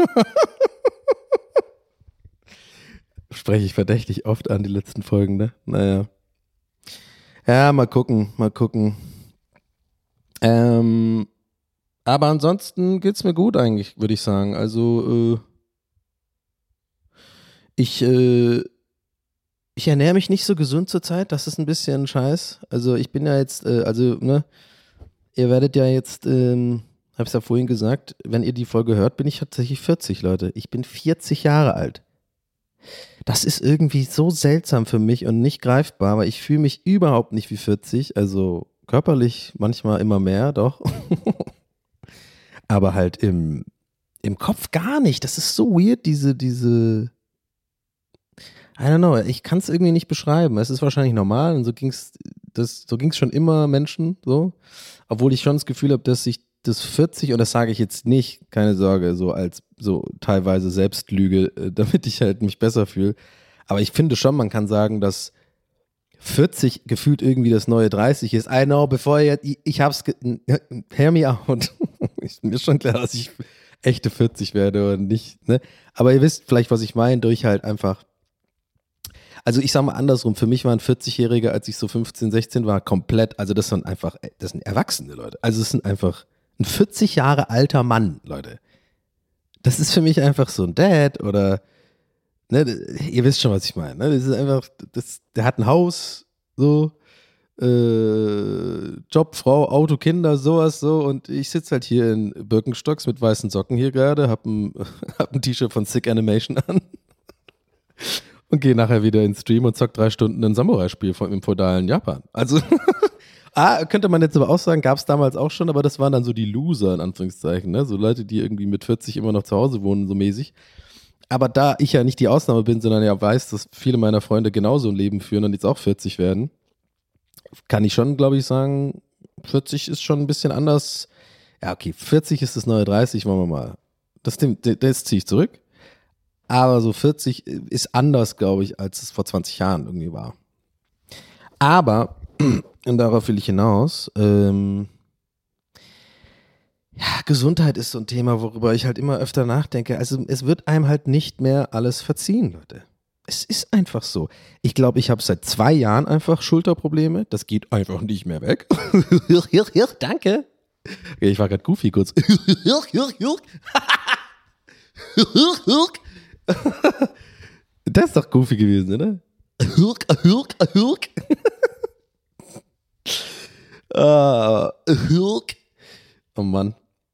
Spreche ich verdächtig oft an, die letzten Folgen, ne? Naja. Ja, mal gucken. Aber ansonsten geht's mir gut eigentlich, würde ich sagen. Also, ich Ich ernähre mich nicht so gesund zurzeit, das ist ein bisschen Scheiß. Also ich bin ja jetzt, ne, ihr werdet ja jetzt, hab's ja vorhin gesagt, wenn ihr die Folge hört, bin ich tatsächlich 40, Leute. Ich bin 40 Jahre alt. Das ist irgendwie so seltsam für mich und nicht greifbar, weil ich fühle mich überhaupt nicht wie 40, also körperlich manchmal immer mehr, doch. Aber halt im Kopf gar nicht. Das ist so weird, diese I don't know, ich kann es irgendwie nicht beschreiben. Es ist wahrscheinlich normal und so ging's schon immer Menschen, so. Obwohl ich schon das Gefühl habe, dass sich das 40, und das sage ich jetzt nicht, keine Sorge, so als so teilweise Selbstlüge, damit ich halt mich besser fühle. Aber ich finde schon, man kann sagen, dass 40 gefühlt irgendwie das neue 30 ist. I know, ich hab's, hear me out. Mir ist schon klar, dass ich echte 40 werde und nicht, ne? Aber ihr wisst vielleicht, was ich meine, durch halt einfach. Also ich sag mal andersrum, für mich war ein 40-Jähriger, als ich so 15, 16 war, komplett, also das sind erwachsene Leute. Also es sind einfach ein 40 Jahre alter Mann, Leute. Das ist für mich einfach so ein Dad oder, ne, ihr wisst schon, was ich meine. Ne? Das ist einfach, der hat ein Haus, so, Job, Frau, Auto, Kinder, sowas so und ich sitze halt hier in Birkenstocks mit weißen Socken hier gerade, hab ein T-Shirt von Sick Animation an. Und gehe nachher wieder ins Stream und zock 3 Stunden ein Samurai-Spiel im feudalen Japan. Also, könnte man jetzt aber auch sagen, gab es damals auch schon, aber das waren dann so die Loser, in Anführungszeichen, ne? So Leute, die irgendwie mit 40 immer noch zu Hause wohnen, so mäßig. Aber da ich ja nicht die Ausnahme bin, sondern ja weiß, dass viele meiner Freunde genauso ein Leben führen und jetzt auch 40 werden, kann ich schon, glaube ich, sagen, 40 ist schon ein bisschen anders. Ja, okay, 40 ist das neue 30, wollen wir mal. Das ziehe ich zurück. Aber so 40 ist anders, glaube ich, als es vor 20 Jahren irgendwie war. Aber, und darauf will ich hinaus, Gesundheit ist so ein Thema, worüber ich halt immer öfter nachdenke. Also es wird einem halt nicht mehr alles verziehen, Leute. Es ist einfach so. Ich glaube, ich habe seit 2 Jahren einfach Schulterprobleme. Das geht einfach nicht mehr weg. Danke. Okay, ich war gerade goofy kurz. Das ist doch goofy gewesen, oder? Oh Mann.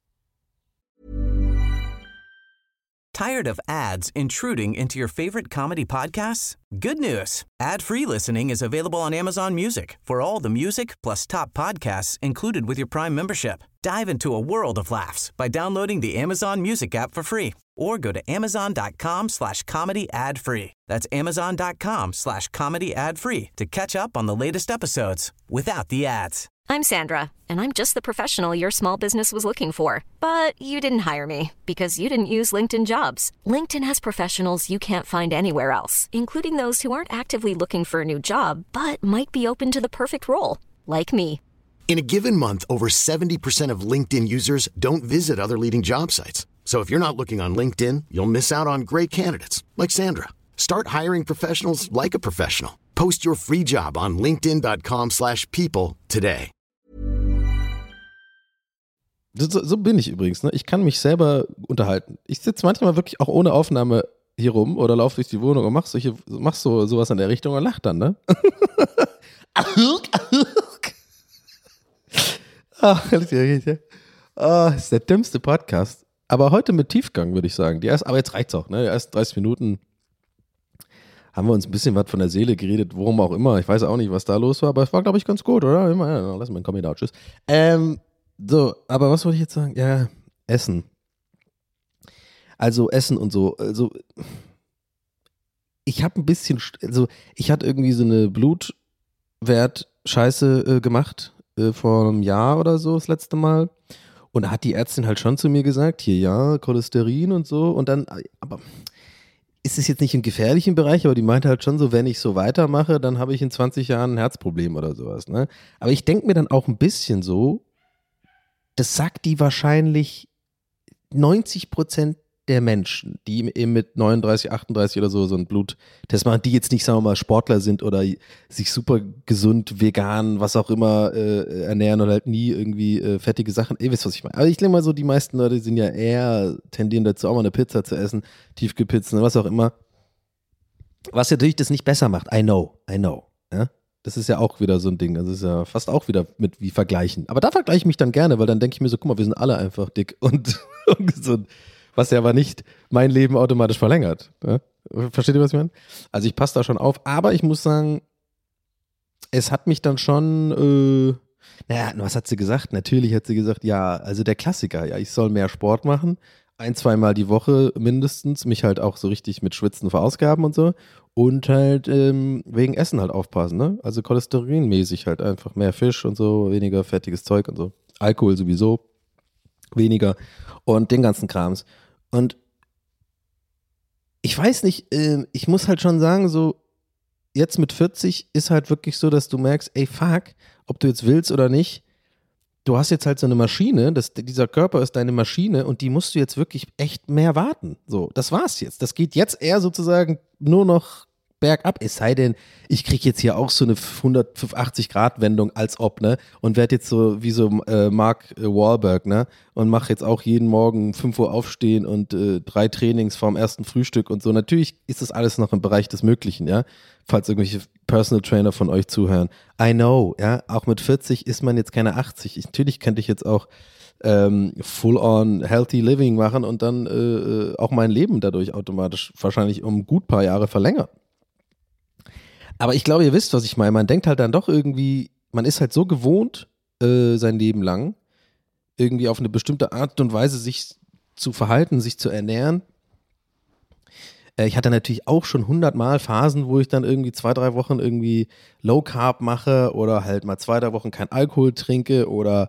Tired of ads intruding into your favorite comedy podcasts? Good news. Ad-free listening is available on Amazon Music for all the music plus top podcasts included with your Prime membership. Dive into a world of laughs by downloading the Amazon Music app for free or go to amazon.com/comedy ad-free. That's amazon.com/comedy ad-free to catch up on the latest episodes without the ads. I'm Sandra, and I'm just the professional your small business was looking for. But you didn't hire me because you didn't use LinkedIn Jobs. LinkedIn has professionals you can't find anywhere else, including those who aren't actively looking for a new job, but might be open to the perfect role, like me. In a given month, over 70% of LinkedIn users don't visit other leading job sites. So if you're not looking on LinkedIn, you'll miss out on great candidates like Sandra. Start hiring professionals like a professional. Post your free job on linkedin.com/people today. So bin ich übrigens, ne? Ich kann mich selber unterhalten. Ich sitze manchmal wirklich auch ohne Aufnahme hier rum oder laufe durch die Wohnung und mach sowas in der Richtung und lach dann, ne? Ist der dümmste Podcast. Aber heute mit Tiefgang, würde ich sagen. Aber jetzt reicht's auch, ne? Die ersten 30 Minuten haben wir uns ein bisschen was von der Seele geredet, worum auch immer. Ich weiß auch nicht, was da los war, aber es war, glaube ich, ganz gut, oder? Lass mal einen Kommentar, tschüss. So, aber was wollte ich jetzt sagen? Ja, Essen. Also Essen und so. Also, ich habe ein bisschen, ich hatte irgendwie so eine Blutwert-Scheiße gemacht vor einem Jahr oder so das letzte Mal. Und da hat die Ärztin halt schon zu mir gesagt, hier ja, Cholesterin und so. Und dann, aber ist es jetzt nicht im gefährlichen Bereich, aber die meinte halt schon so, wenn ich so weitermache, dann habe ich in 20 Jahren ein Herzproblem oder sowas. Ne? Aber ich denke mir dann auch ein bisschen so, das sagt die wahrscheinlich 90% der Menschen, die eben mit 39, 38 oder so einen Bluttest machen, die jetzt nicht, sagen wir mal, Sportler sind oder sich super gesund, vegan, was auch immer ernähren oder halt nie irgendwie fettige Sachen. Ihr wisst, was ich meine. Aber ich denke mal so, die meisten Leute sind ja eher tendieren dazu, auch mal eine Pizza zu essen, Tiefkühlpizzen, was auch immer. Was natürlich das nicht besser macht. I know. Ja? Das ist ja auch wieder so ein Ding. Das ist ja fast auch wieder mit wie vergleichen. Aber da vergleiche ich mich dann gerne, weil dann denke ich mir so, guck mal, wir sind alle einfach dick und ungesund. Was ja aber nicht mein Leben automatisch verlängert. Ja? Versteht ihr, was ich meine? Also ich passe da schon auf. Aber ich muss sagen, es hat mich dann schon, was hat sie gesagt? Natürlich hat sie gesagt, ja, also der Klassiker, ja, ich soll mehr Sport machen. 1-2 Mal die Woche mindestens, mich halt auch so richtig mit Schwitzen verausgaben und so. Und halt wegen Essen halt aufpassen, ne? Also cholesterinmäßig halt einfach mehr Fisch und so, weniger fettiges Zeug und so. Alkohol sowieso weniger und den ganzen Krams. Und ich weiß nicht, ich muss halt schon sagen, so jetzt mit 40 ist halt wirklich so, dass du merkst, ey fuck, ob du jetzt willst oder nicht, du hast jetzt halt so eine Maschine, dieser Körper ist deine Maschine und die musst du jetzt wirklich echt mehr warten. So, das war's jetzt. Das geht jetzt eher sozusagen nur noch bergab. Es sei denn, ich kriege jetzt hier auch so eine 180-Grad-Wendung als ob, ne? Und werde jetzt so wie so Mark Wahlberg, ne? Und mache jetzt auch jeden Morgen 5 Uhr aufstehen und 3 Trainings vorm ersten Frühstück und so. Natürlich ist das alles noch im Bereich des Möglichen, ja? Falls irgendwelche Personal Trainer von euch zuhören. I know, ja? Auch mit 40 ist man jetzt keine 80. Natürlich könnte ich jetzt auch full-on healthy living machen und dann auch mein Leben dadurch automatisch wahrscheinlich um ein gut paar Jahre verlängern. Aber ich glaube, ihr wisst, was ich meine. Man denkt halt dann doch irgendwie, man ist halt so gewohnt, sein Leben lang, irgendwie auf eine bestimmte Art und Weise sich zu verhalten, sich zu ernähren. Ich hatte natürlich auch schon 100-mal Phasen, wo ich dann irgendwie 2-3 Wochen irgendwie Low Carb mache oder halt mal 2-3 Wochen kein Alkohol trinke oder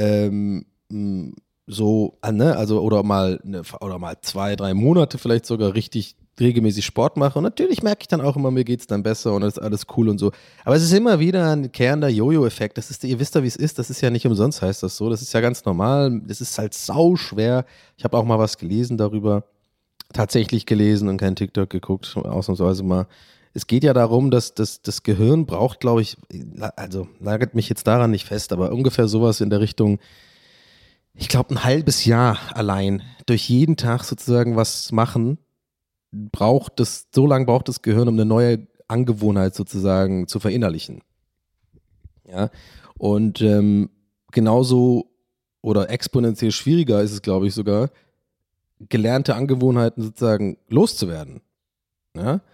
so, ne, also oder mal 2-3 Monate vielleicht sogar richtig regelmäßig Sport mache und natürlich merke ich dann auch immer, mir geht's dann besser und das ist alles cool und so. Aber es ist immer wieder ein kehrender Jojo-Effekt. Das ist, ihr wisst ja, wie es ist, das ist ja nicht umsonst, heißt das so. Das ist ja ganz normal. Das ist halt sau schwer. Ich habe auch mal was gelesen darüber, tatsächlich gelesen und kein TikTok geguckt, ausnahmsweise mal. Es geht ja darum, dass das Gehirn braucht, glaube ich, also nagelt mich jetzt daran nicht fest, aber ungefähr sowas in der Richtung, ich glaube, ein halbes Jahr allein durch jeden Tag sozusagen was machen, so lange braucht das Gehirn, um eine neue Angewohnheit sozusagen zu verinnerlichen. Ja, und genauso oder exponentiell schwieriger ist es, glaube ich, sogar, gelernte Angewohnheiten sozusagen loszuwerden. Ja?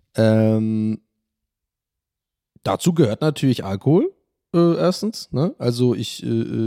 Dazu gehört natürlich Alkohol, erstens. Ne? Also ich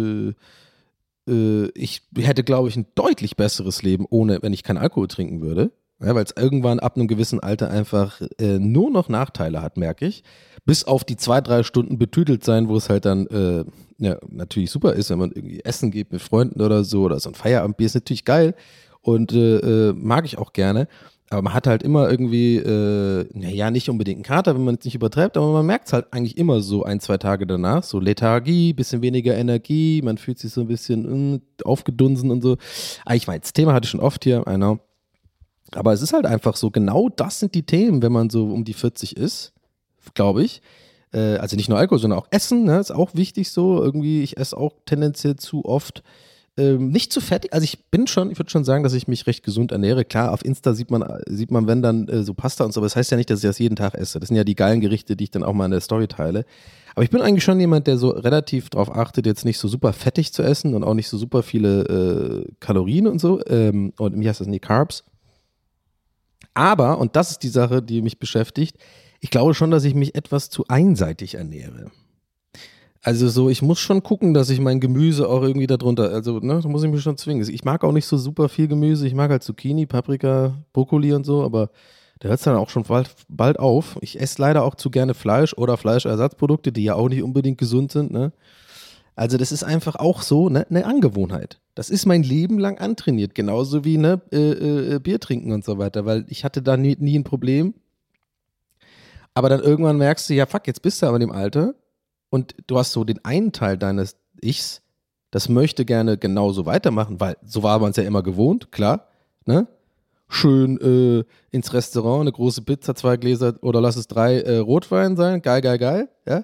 hätte, glaube ich, ein deutlich besseres Leben, wenn ich keinen Alkohol trinken würde. Ja, weil es irgendwann ab einem gewissen Alter einfach nur noch Nachteile hat, merke ich. Bis auf die 2-3 Stunden betüdelt sein, wo es halt dann natürlich super ist, wenn man irgendwie essen geht mit Freunden oder so ein Feierabendbier ist natürlich geil und mag ich auch gerne. Aber man hat halt immer irgendwie, nicht unbedingt einen Kater, wenn man es nicht übertreibt, aber man merkt es halt eigentlich immer so 1-2 Tage danach, so Lethargie, bisschen weniger Energie, man fühlt sich so ein bisschen aufgedunsen und so. Ich meine, das Thema hatte ich schon oft hier, I know. Aber es ist halt einfach so, genau das sind die Themen, wenn man so um die 40 ist, glaube ich. Also nicht nur Alkohol, sondern auch Essen, ne, ist auch wichtig so. Irgendwie, ich esse auch tendenziell zu oft. Nicht zu fettig, also ich würde schon sagen, dass ich mich recht gesund ernähre. Klar, auf Insta sieht man wenn dann so Pasta und so, aber das heißt ja nicht, dass ich das jeden Tag esse. Das sind ja die geilen Gerichte, die ich dann auch mal in der Story teile. Aber ich bin eigentlich schon jemand, der so relativ darauf achtet, jetzt nicht so super fettig zu essen und auch nicht so super viele Kalorien und so. Und wie heißt das? Nee, Carbs. Aber, und das ist die Sache, die mich beschäftigt, ich glaube schon, dass ich mich etwas zu einseitig ernähre. Also so, ich muss schon gucken, dass ich mein Gemüse auch irgendwie darunter, also da muss ich mich schon zwingen. Ich mag auch nicht so super viel Gemüse, ich mag halt Zucchini, Paprika, Brokkoli und so, aber da hört es dann auch schon bald auf. Ich esse leider auch zu gerne Fleisch oder Fleischersatzprodukte, die ja auch nicht unbedingt gesund sind, ne? Also das ist einfach auch so eine Angewohnheit. Das ist mein Leben lang antrainiert, genauso wie Bier trinken und so weiter, weil ich hatte da nie ein Problem. Aber dann irgendwann merkst du, ja fuck, jetzt bist du aber in dem Alter und du hast so den einen Teil deines Ichs, das möchte gerne genauso weitermachen, weil so war man es ja immer gewohnt, klar, ne? Schön ins Restaurant, eine große Pizza, 2 Gläser oder lass es 3 Rotwein sein, geil, ja.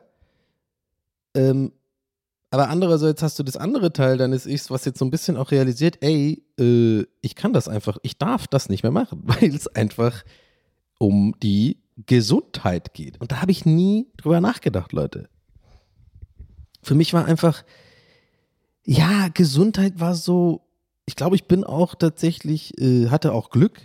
Aber andererseits hast du das andere Teil deines Ichs, was jetzt so ein bisschen auch realisiert, ich kann das einfach, ich darf das nicht mehr machen, weil es einfach um die Gesundheit geht. Und da habe ich nie drüber nachgedacht, Leute. Für mich war einfach, ja, Gesundheit war so, ich glaube, ich bin auch tatsächlich, hatte auch Glück.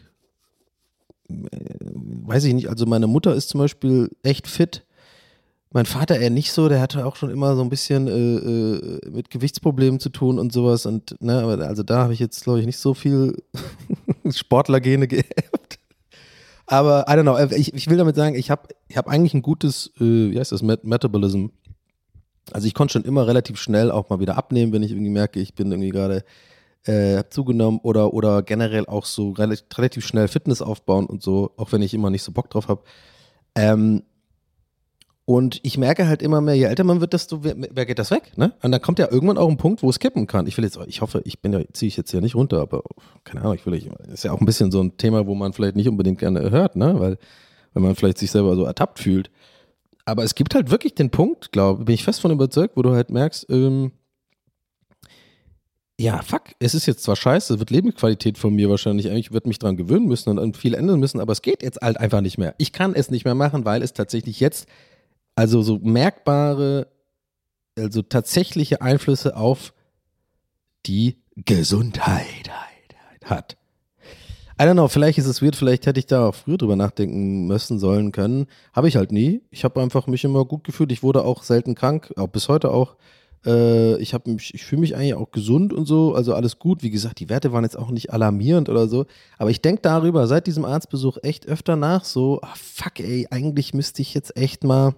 Weiß ich nicht, also meine Mutter ist zum Beispiel echt fit. Mein Vater eher nicht so, der hatte auch schon immer so ein bisschen mit Gewichtsproblemen zu tun und sowas. Und ne, also da habe ich jetzt, glaube ich, nicht so viel Sportlergene geerbt. Aber, I don't know, ich will damit sagen, ich hab eigentlich ein gutes, wie heißt das, Metabolism. Also ich konnte schon immer relativ schnell auch mal wieder abnehmen, wenn ich irgendwie merke, ich bin irgendwie gerade hab zugenommen oder generell auch so relativ schnell Fitness aufbauen und so, auch wenn ich immer nicht so Bock drauf habe. Und ich merke halt immer mehr, je älter man wird, desto wer geht das weg, ne? Und dann kommt ja irgendwann auch ein Punkt, wo es kippen kann. Ich hoffe, ziehe ich jetzt hier nicht runter, aber keine Ahnung, ist ja auch ein bisschen so ein Thema, wo man vielleicht nicht unbedingt gerne hört, ne? Weil man vielleicht sich selber so ertappt fühlt. Aber es gibt halt wirklich den Punkt, bin ich fest von überzeugt, wo du halt merkst, ja, fuck, es ist jetzt zwar scheiße, wird Lebensqualität von mir wahrscheinlich, ich würde mich dran gewöhnen müssen und viel ändern müssen, aber es geht jetzt halt einfach nicht mehr. Ich kann es nicht mehr machen, weil es tatsächlich jetzt also so merkbare, also tatsächliche Einflüsse auf die Gesundheit hat. I don't know, vielleicht ist es weird, vielleicht hätte ich da auch früher drüber nachdenken müssen, sollen, können. Habe ich halt nie. Ich habe einfach mich immer gut gefühlt. Ich wurde auch selten krank, auch bis heute auch. Ich fühle mich eigentlich auch gesund und so, also alles gut. Wie gesagt, die Werte waren jetzt auch nicht alarmierend oder so. Aber ich denke darüber seit diesem Arztbesuch echt öfter nach, so, fuck ey, eigentlich müsste ich jetzt echt mal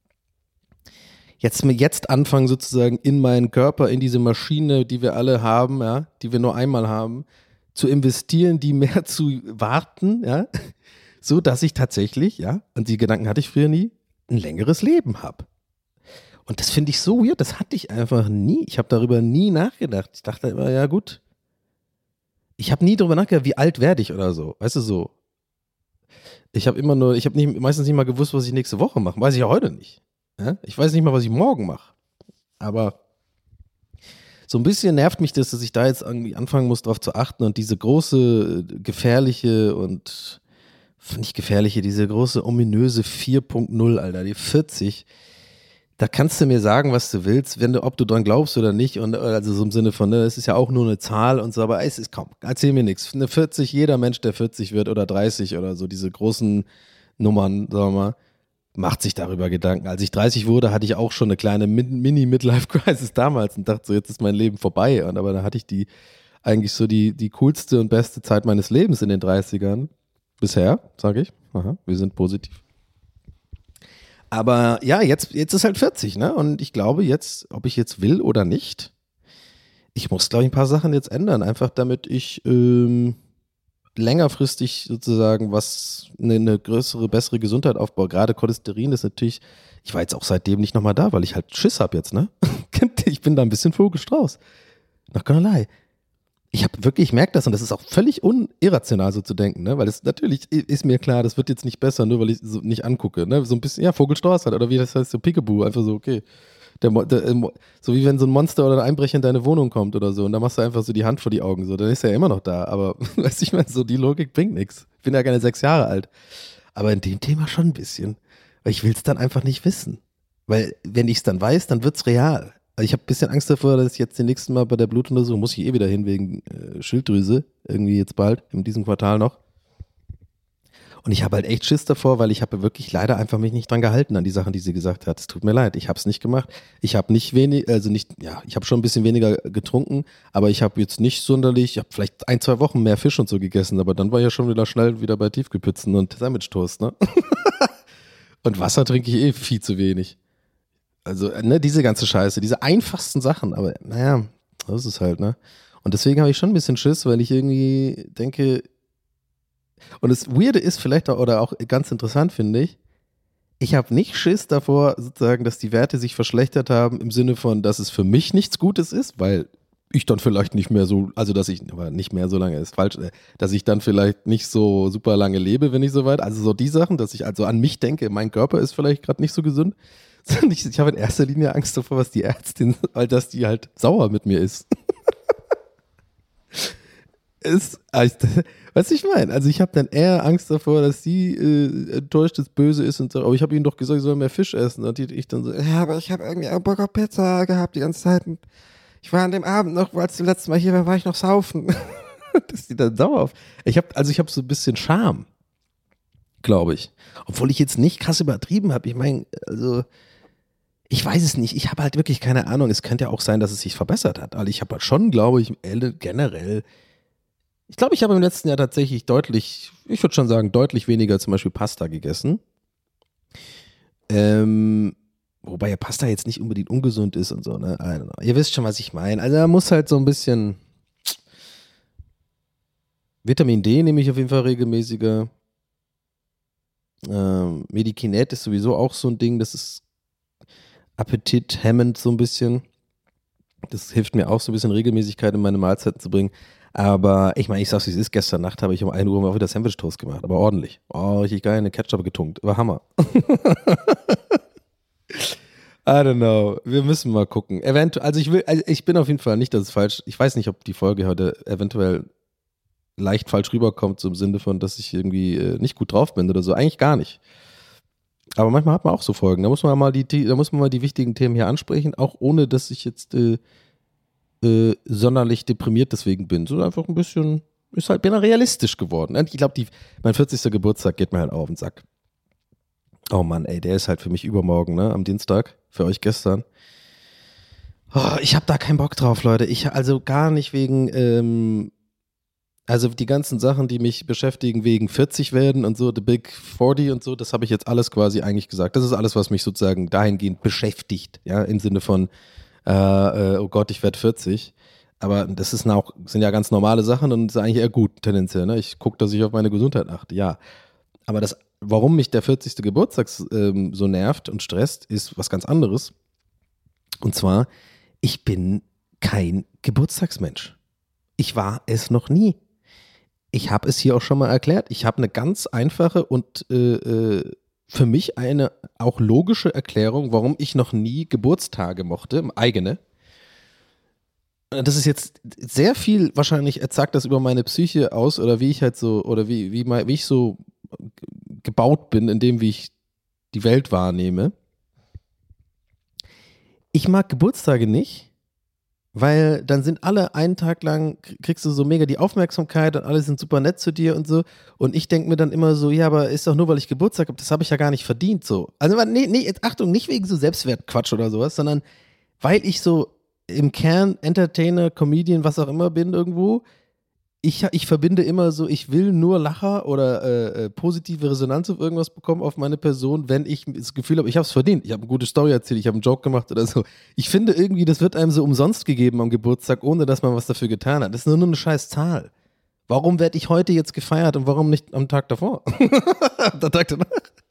jetzt anfangen sozusagen in meinen Körper, in diese Maschine, die wir alle haben, ja, die wir nur einmal haben, zu investieren, die mehr zu warten, ja, so dass ich tatsächlich, ja, und die Gedanken hatte ich früher nie, ein längeres Leben habe. Und das finde ich so weird, das hatte ich einfach nie. Ich habe darüber nie nachgedacht. Ich dachte immer, ja gut. Ich habe nie darüber nachgedacht, wie alt werde ich oder so. Weißt du, so. Ich habe meistens nicht mal gewusst, was ich nächste Woche mache. Weiß ich ja heute nicht. Ja? Ich weiß nicht mal, was ich morgen mache. Aber so ein bisschen nervt mich das, dass ich da jetzt irgendwie anfangen muss, drauf zu achten und diese große, gefährliche und nicht gefährliche, diese große, ominöse 4.0, Alter, die 40, da kannst du mir sagen, was du willst, ob du dran glaubst oder nicht, und also so im Sinne von, ne, es ist ja auch nur eine Zahl und so, aber es ist kaum, erzähl mir nichts. Eine 40, jeder Mensch, der 40 wird oder 30 oder so, diese großen Nummern, sagen wir mal, macht sich darüber Gedanken. Als ich 30 wurde, hatte ich auch schon eine kleine Mini-Midlife-Crisis damals und dachte so, jetzt ist mein Leben vorbei. Aber da hatte ich eigentlich so die coolste und beste Zeit meines Lebens in den 30ern. Bisher, sage ich. Aha, wir sind positiv. Aber ja, jetzt ist halt 40, ne? Und ich glaube jetzt, ob ich jetzt will oder nicht, ich muss, glaube ich, ein paar Sachen jetzt ändern. Einfach damit ich längerfristig sozusagen eine größere, bessere Gesundheit aufbaue. Gerade Cholesterin ist natürlich, ich war jetzt auch seitdem nicht nochmal da, weil ich halt Schiss habe jetzt, ne? Ich bin da ein bisschen Vogelstrauß. Not gonna lie. Ich merke das und das ist auch völlig irrational so zu denken, ne? Weil es natürlich ist mir klar, das wird jetzt nicht besser, nur weil ich es so nicht angucke, ne? So ein bisschen, ja, Vogelstrauß halt, oder wie das heißt, so Peekaboo, einfach so, okay. So wie wenn so ein Monster oder ein Einbrecher in deine Wohnung kommt oder so und dann machst du einfach so die Hand vor die Augen, so, dann ist er ja immer noch da, aber weißt du, ich meine, so die Logik bringt nichts. Ich bin ja keine 6 Jahre alt. Aber in dem Thema schon ein bisschen, weil ich will es dann einfach nicht wissen. Weil wenn ich es dann weiß, dann wird es real. Also ich habe ein bisschen Angst davor, dass ich jetzt den nächsten Mal bei der Blutuntersuchung, muss ich wieder hin wegen Schilddrüse, irgendwie jetzt bald, in diesem Quartal noch. Und ich habe halt echt Schiss davor, weil ich habe wirklich leider einfach mich nicht dran gehalten an die Sachen, die sie gesagt hat. Es tut mir leid, ich habe es nicht gemacht. Ich habe ich habe schon ein bisschen weniger getrunken, aber ich habe jetzt nicht sonderlich, ich habe vielleicht 1-2 Wochen mehr Fisch und so gegessen, aber dann war ich ja schon schnell wieder bei Tiefkühlpizzen und Sandwich-Toast, ne? Und Wasser trinke ich viel zu wenig. Also, ne, diese ganze Scheiße, diese einfachsten Sachen, aber naja, das ist halt, ne? Und deswegen habe ich schon ein bisschen Schiss, weil ich irgendwie denke, und das Weirde ist vielleicht auch ganz interessant, finde ich habe nicht Schiss davor, sozusagen, dass die Werte sich verschlechtert haben im Sinne von, dass es für mich nichts Gutes ist, weil ich dann vielleicht nicht mehr so, also aber nicht mehr so lange ist falsch, dass ich dann vielleicht nicht so super lange lebe, wenn ich so weit, also so die Sachen, dass ich also an mich denke, mein Körper ist vielleicht gerade nicht so gesund. Ich habe in erster Linie Angst davor, was die Ärztin, weil dass die halt sauer mit mir ist. Was ich meine, also ich habe dann eher Angst davor, dass sie enttäuschtes Böse ist und so, aber ich habe ihnen doch gesagt, ich soll mehr Fisch essen und ich dann so, ja, aber ich habe irgendwie auch Bock auf Pizza gehabt die ganze Zeit und ich war an dem Abend noch, als du letztes Mal hier war ich noch saufen. Dass die dann sauer auf. Ich habe so ein bisschen Scham, glaube ich. Obwohl ich jetzt nicht krass übertrieben habe. Ich meine, also ich weiß es nicht. Ich habe halt wirklich keine Ahnung. Es könnte ja auch sein, dass es sich verbessert hat. Also ich habe halt schon, glaube ich, generell, ich glaube, ich habe im letzten Jahr tatsächlich deutlich weniger zum Beispiel Pasta gegessen. Wobei ja Pasta jetzt nicht unbedingt ungesund ist und so, ne? I don't know. Ihr wisst schon, was ich meine. Also da muss halt so ein bisschen Vitamin D nehme ich auf jeden Fall regelmäßiger. Medikinet ist sowieso auch so ein Ding, das ist appetithemmend so ein bisschen. Das hilft mir auch so ein bisschen Regelmäßigkeit in meine Mahlzeiten zu bringen. Aber ich meine, ich sag's wie es ist, gestern Nacht habe ich um 1 Uhr mal wieder Sandwich-Toast gemacht, aber ordentlich. Oh, richtig geil, eine Ketchup getunkt. War Hammer. I don't know. Wir müssen mal gucken. Ich bin auf jeden Fall nicht, dass es falsch. Ich weiß nicht, ob die Folge heute eventuell leicht falsch rüberkommt, so im Sinne von, dass ich irgendwie nicht gut drauf bin oder so. Eigentlich gar nicht. Aber manchmal hat man auch so Folgen. Da muss man mal die wichtigen Themen hier ansprechen, auch ohne, dass ich jetzt sonderlich deprimiert deswegen bin. So einfach ein bisschen, bin realistisch geworden. Ich glaube, mein 40. Geburtstag geht mir halt auf den Sack. Oh Mann, ey, der ist halt für mich übermorgen, ne, am Dienstag. Für euch gestern. Oh, ich habe da keinen Bock drauf, Leute. Also gar nicht wegen, also die ganzen Sachen, die mich beschäftigen wegen 40 werden und so, the big 40 und so, das habe ich jetzt alles quasi eigentlich gesagt. Das ist alles, was mich sozusagen dahingehend beschäftigt, ja, im Sinne von, oh Gott, ich werde 40. Aber das sind ja ganz normale Sachen und ist eigentlich eher gut tendenziell, ne? Ich gucke, dass ich auf meine Gesundheit achte, ja. Aber warum mich der 40. Geburtstag so nervt und stresst, ist was ganz anderes. Und zwar, ich bin kein Geburtstagsmensch. Ich war es noch nie. Ich habe es hier auch schon mal erklärt. Ich habe eine ganz einfache und für mich eine auch logische Erklärung, warum ich noch nie Geburtstage mochte, eigene. Das ist jetzt sehr viel, wahrscheinlich sagt das über meine Psyche aus oder wie ich halt so, oder wie ich so gebaut bin, in dem, wie ich die Welt wahrnehme. Ich mag Geburtstage nicht, weil dann sind alle einen Tag lang, kriegst du so mega die Aufmerksamkeit und alle sind super nett zu dir und so. Und ich denke mir dann immer so, ja, aber ist doch nur, weil ich Geburtstag habe, das habe ich ja gar nicht verdient so. Also nee, Achtung, nicht wegen so Selbstwertquatsch oder sowas, sondern weil ich so im Kern Entertainer, Comedian, was auch immer bin irgendwo. Ich verbinde immer so, ich will nur Lacher oder positive Resonanz auf irgendwas bekommen auf meine Person, wenn ich das Gefühl habe, ich habe es verdient. Ich habe eine gute Story erzählt, ich habe einen Joke gemacht oder so. Ich finde irgendwie, das wird einem so umsonst gegeben am Geburtstag, ohne dass man was dafür getan hat. Das ist nur eine scheiß Zahl. Warum werde ich heute jetzt gefeiert und warum nicht am Tag davor? Am Tag danach?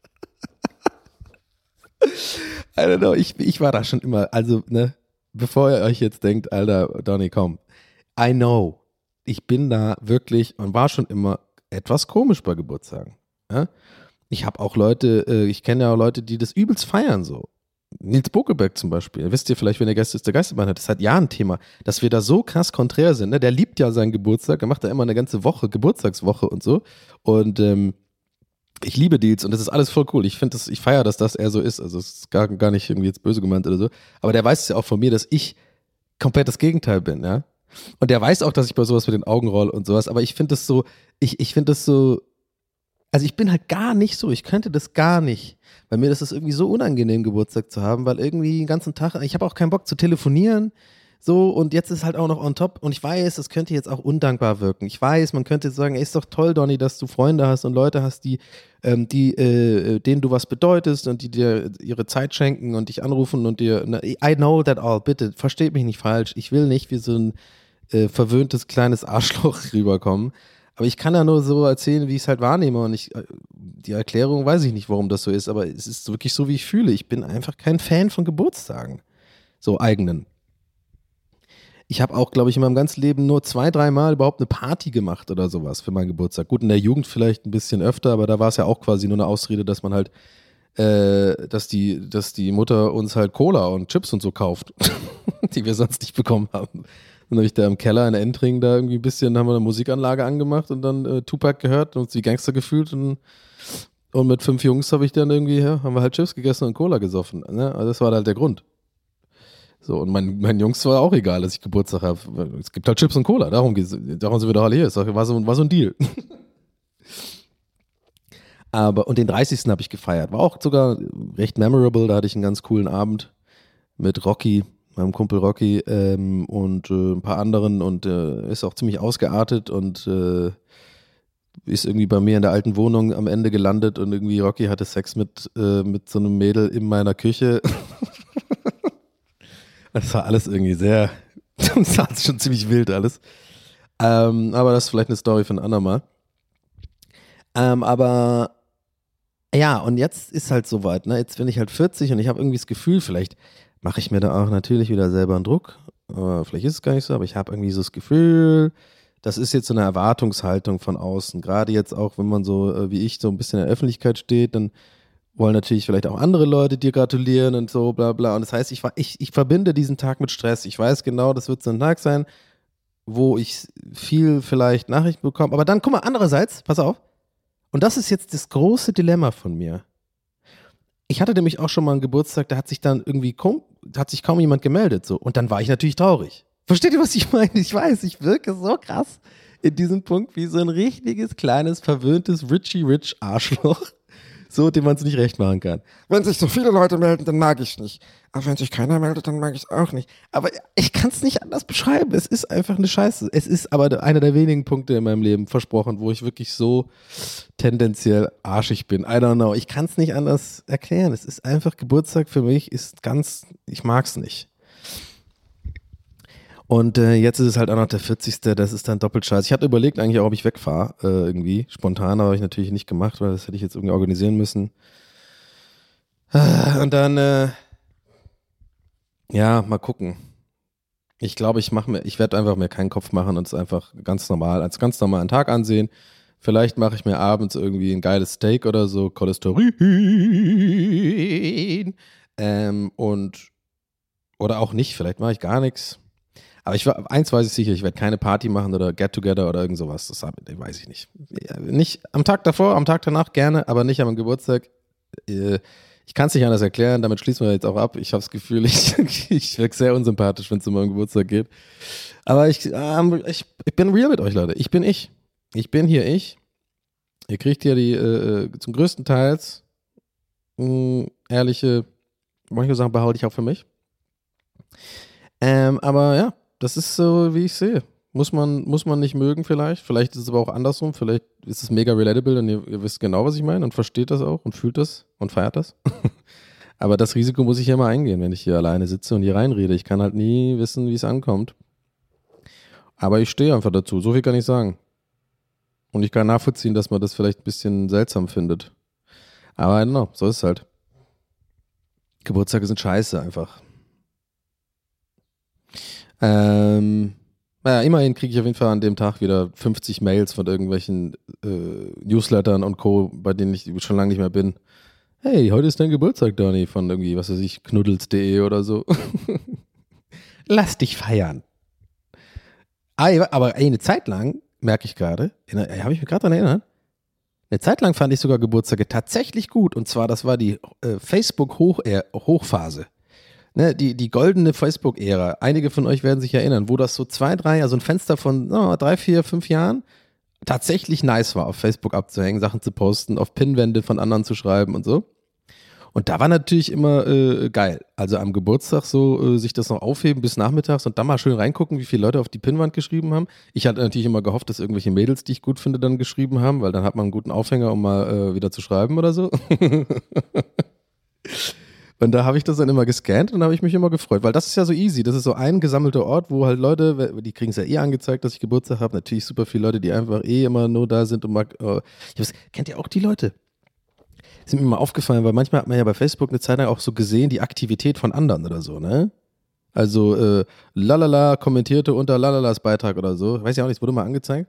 I don't know, ich war da schon immer, also, ne, bevor ihr euch jetzt denkt, Alter, Donny, komm. I know. Ich bin da wirklich und war schon immer etwas komisch bei Geburtstagen. Ja? Ich habe auch Leute, ich kenne ja auch Leute, die das übelst feiern so. Nils Bokelberg zum Beispiel. Wisst ihr vielleicht, wenn der Geist ist der Geisterbahn hat, das ist seit Jahren ein Thema, dass wir da so krass konträr sind. Ne? Der liebt ja seinen Geburtstag, er macht da immer eine ganze Woche, Geburtstagswoche und so. Und ich liebe Nils und das ist alles voll cool. Ich feiere, dass das er so ist. Also es ist gar nicht irgendwie jetzt böse gemeint oder so. Aber der weiß es ja auch von mir, dass ich komplett das Gegenteil bin, ja. Und der weiß auch, dass ich bei sowas mit den Augen roll und sowas, aber ich finde das so, also ich bin halt gar nicht so, ich könnte das gar nicht, weil mir das ist irgendwie so unangenehm, Geburtstag zu haben, weil irgendwie den ganzen Tag, ich habe auch keinen Bock zu telefonieren, so, und jetzt ist halt auch noch on top und ich weiß, das könnte jetzt auch undankbar wirken. Ich weiß, man könnte sagen, ey, ist doch toll, Donny, dass du Freunde hast und Leute hast, denen du was bedeutest und die dir ihre Zeit schenken und dich anrufen und dir, I know that all, bitte, versteht mich nicht falsch, ich will nicht wie so ein verwöhntes kleines Arschloch rüberkommen. Aber ich kann ja nur so erzählen, wie ich es halt wahrnehme und die Erklärung weiß ich nicht, warum das so ist, aber es ist wirklich so, wie ich fühle. Ich bin einfach kein Fan von Geburtstagen, so eigenen. Ich habe auch, glaube ich, in meinem ganzen Leben nur 2-3 Mal überhaupt eine Party gemacht oder sowas für meinen Geburtstag. Gut, in der Jugend vielleicht ein bisschen öfter, aber da war es ja auch quasi nur eine Ausrede, dass man halt, dass die Mutter uns halt Cola und Chips und so kauft, die wir sonst nicht bekommen haben. dann habe ich da im Keller in Entring da irgendwie ein bisschen, haben wir eine Musikanlage angemacht und dann Tupac gehört und uns wie Gangster gefühlt und mit 5 Jungs habe ich dann irgendwie, haben wir halt Chips gegessen und Cola gesoffen. Ne? Also das war halt der Grund. So, und meinen Jungs war auch egal, dass ich Geburtstag habe. Es gibt halt Chips und Cola, darum sind wir doch alle hier. Das war so ein Deal. Und den 30. habe ich gefeiert. War auch sogar recht memorable. Da hatte ich einen ganz coolen Abend mit Rocky, meinem Kumpel Rocky und ein paar anderen und ist auch ziemlich ausgeartet und ist irgendwie bei mir in der alten Wohnung am Ende gelandet und irgendwie Rocky hatte Sex mit so einem Mädel in meiner Küche. Das war alles irgendwie das war schon ziemlich wild alles. Aber das ist vielleicht eine Story für ein andermal. Aber ja, und jetzt ist halt soweit, ne? Jetzt bin ich halt 40 und ich habe irgendwie das Gefühl, vielleicht mache ich mir da auch natürlich wieder selber einen Druck. Vielleicht ist es gar nicht so, aber ich habe irgendwie so das Gefühl, das ist jetzt so eine Erwartungshaltung von außen. Gerade jetzt auch, wenn man so wie ich so ein bisschen in der Öffentlichkeit steht, dann wollen natürlich vielleicht auch andere Leute dir gratulieren und so, bla bla. Und das heißt, ich verbinde diesen Tag mit Stress. Ich weiß genau, das wird so ein Tag sein, wo ich viel vielleicht Nachrichten bekomme. Aber dann, guck mal, andererseits, pass auf, und das ist jetzt das große Dilemma von mir. Ich hatte nämlich auch schon mal einen Geburtstag, da hat sich dann irgendwie kaum jemand gemeldet. So. Und dann war ich natürlich traurig. Versteht ihr, was ich meine? Ich weiß, ich wirke so krass in diesem Punkt wie so ein richtiges, kleines, verwöhntes Richie-Rich-Arschloch. So, dem man es nicht recht machen kann. Wenn sich so viele Leute melden, dann mag ich es nicht. Aber wenn sich keiner meldet, dann mag ich es auch nicht. Aber ich kann es nicht anders beschreiben. Es ist einfach eine Scheiße. Es ist aber einer der wenigen Punkte in meinem Leben, versprochen, wo ich wirklich so tendenziell arschig bin. I don't know. Ich kann es nicht anders erklären. Es ist einfach, Geburtstag für mich ich mag es nicht. Und jetzt ist es halt auch noch der 40. Das ist dann doppelt scheiße. Ich hatte überlegt eigentlich auch, ob ich wegfahre, irgendwie. Spontan habe ich natürlich nicht gemacht, weil das hätte ich jetzt irgendwie organisieren müssen. Und dann, ja, mal gucken. Ich glaube, ich werde einfach mir keinen Kopf machen und es einfach als ganz normalen Tag ansehen. Vielleicht mache ich mir abends irgendwie ein geiles Steak oder so, Cholesterin. Oder auch nicht, vielleicht mache ich gar nichts. Aber eins weiß ich sicher, ich werde keine Party machen oder Get-Together oder irgend sowas. Das weiß ich nicht. Nicht am Tag davor, am Tag danach gerne, aber nicht am Geburtstag. Ich kann es nicht anders erklären, damit schließen wir jetzt auch ab. Ich habe das Gefühl, ich wirke sehr unsympathisch, wenn es um meinen Geburtstag geht. Aber ich bin real mit euch, Leute. Ich bin ich. Ich bin hier ich. Ihr kriegt hier die zum größten Teils ehrliche, manche Sachen behalte ich auch für mich. Aber ja, das ist so, wie ich sehe. Muss man nicht mögen vielleicht. Vielleicht ist es aber auch andersrum. Vielleicht ist es mega relatable und ihr wisst genau, was ich meine und versteht das auch und fühlt das und feiert das. Aber das Risiko muss ich ja mal eingehen, wenn ich hier alleine sitze und hier reinrede. Ich kann halt nie wissen, wie es ankommt. Aber ich stehe einfach dazu. So viel kann ich sagen. Und ich kann nachvollziehen, dass man das vielleicht ein bisschen seltsam findet. Aber I don't know, so ist es halt. Geburtstage sind scheiße einfach. Naja, immerhin kriege ich auf jeden Fall an dem Tag wieder 50 Mails von irgendwelchen Newslettern und Co., bei denen ich schon lange nicht mehr bin. Hey, heute ist dein Geburtstag, Donny, von irgendwie, was weiß ich, knuddels.de oder so. Lass dich feiern. Aber eine Zeit lang, merke ich gerade, habe ich mich gerade daran erinnert, eine Zeit lang fand ich sogar Geburtstage tatsächlich gut. Und zwar, das war die Facebook-Hochphase. Ne, die goldene Facebook-Ära. Einige von euch werden sich erinnern, wo das so 2, 3, also ein Fenster von 3, 4, 5 Jahren tatsächlich nice war, auf Facebook abzuhängen, Sachen zu posten, auf Pinwände von anderen zu schreiben und so. Und da war natürlich immer geil. Also am Geburtstag so sich das noch aufheben bis nachmittags und dann mal schön reingucken, wie viele Leute auf die Pinnwand geschrieben haben. Ich hatte natürlich immer gehofft, dass irgendwelche Mädels, die ich gut finde, dann geschrieben haben, weil dann hat man einen guten Aufhänger, um mal wieder zu schreiben oder so. Und da habe ich das dann immer gescannt und habe ich mich immer gefreut, weil das ist ja so easy. Das ist so ein gesammelter Ort, wo halt Leute, die kriegen es ja angezeigt, dass ich Geburtstag habe. Natürlich super viele Leute, die einfach immer nur da sind und kennt ihr auch die Leute? Sind mir mal aufgefallen, weil manchmal hat man ja bei Facebook eine Zeit lang auch so gesehen, die Aktivität von anderen oder so, ne? Also, lalala kommentierte unter lalalas Beitrag oder so. Weiß ich auch nicht, es wurde mal angezeigt.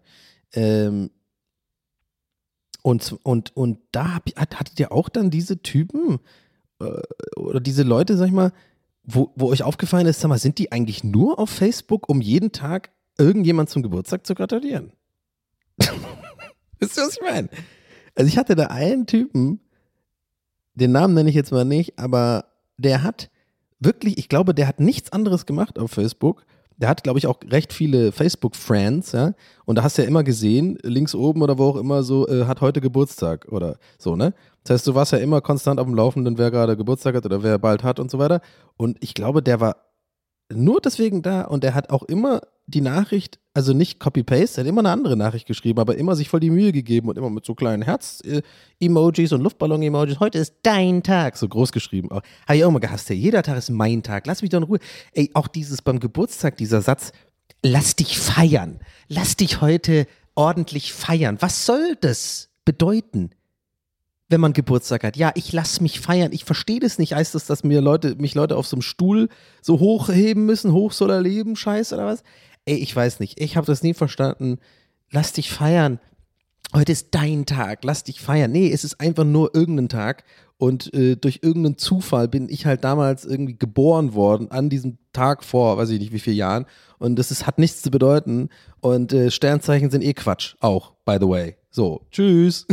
Und da hattet ihr auch dann diese Typen, oder diese Leute, sag ich mal, wo euch aufgefallen ist, sag mal, sind die eigentlich nur auf Facebook, um jeden Tag irgendjemand zum Geburtstag zu gratulieren? Wisst ihr, was ich meine? Also ich hatte da einen Typen, den Namen nenne ich jetzt mal nicht, aber der hat wirklich, ich glaube, der hat nichts anderes gemacht auf Facebook. Der hat, glaube ich, auch recht viele Facebook-Friends, ja. Und da hast du ja immer gesehen, links oben oder wo auch immer so, hat heute Geburtstag oder so, ne? Das heißt, du warst ja immer konstant auf dem Laufenden, wer gerade Geburtstag hat oder wer bald hat und so weiter. Und ich glaube, der war nur deswegen da und der hat auch immer die Nachricht, also nicht Copy-Paste, er hat immer eine andere Nachricht geschrieben, aber immer sich voll die Mühe gegeben und immer mit so kleinen Herz-Emojis und Luftballon-Emojis. Heute ist dein Tag, so groß geschrieben. Habe ich auch immer gehasst, hey, jeder Tag ist mein Tag, lass mich doch in Ruhe. Ey, auch dieses beim Geburtstag, dieser Satz, lass dich feiern, lass dich heute ordentlich feiern. Was soll das bedeuten? Wenn man Geburtstag hat. Ja, ich lass mich feiern. Ich verstehe das nicht. Heißt das, dass mich Leute auf so einem Stuhl so hochheben müssen? Hoch soll er leben? Scheiß oder was? Ey, ich weiß nicht. Ich habe das nie verstanden. Lass dich feiern. Heute ist dein Tag. Lass dich feiern. Nee, es ist einfach nur irgendein Tag. Und durch irgendeinen Zufall bin ich halt damals irgendwie geboren worden an diesem Tag vor, weiß ich nicht wie viele Jahren. Und hat nichts zu bedeuten. Und Sternzeichen sind eh Quatsch. Auch, by the way. So, tschüss.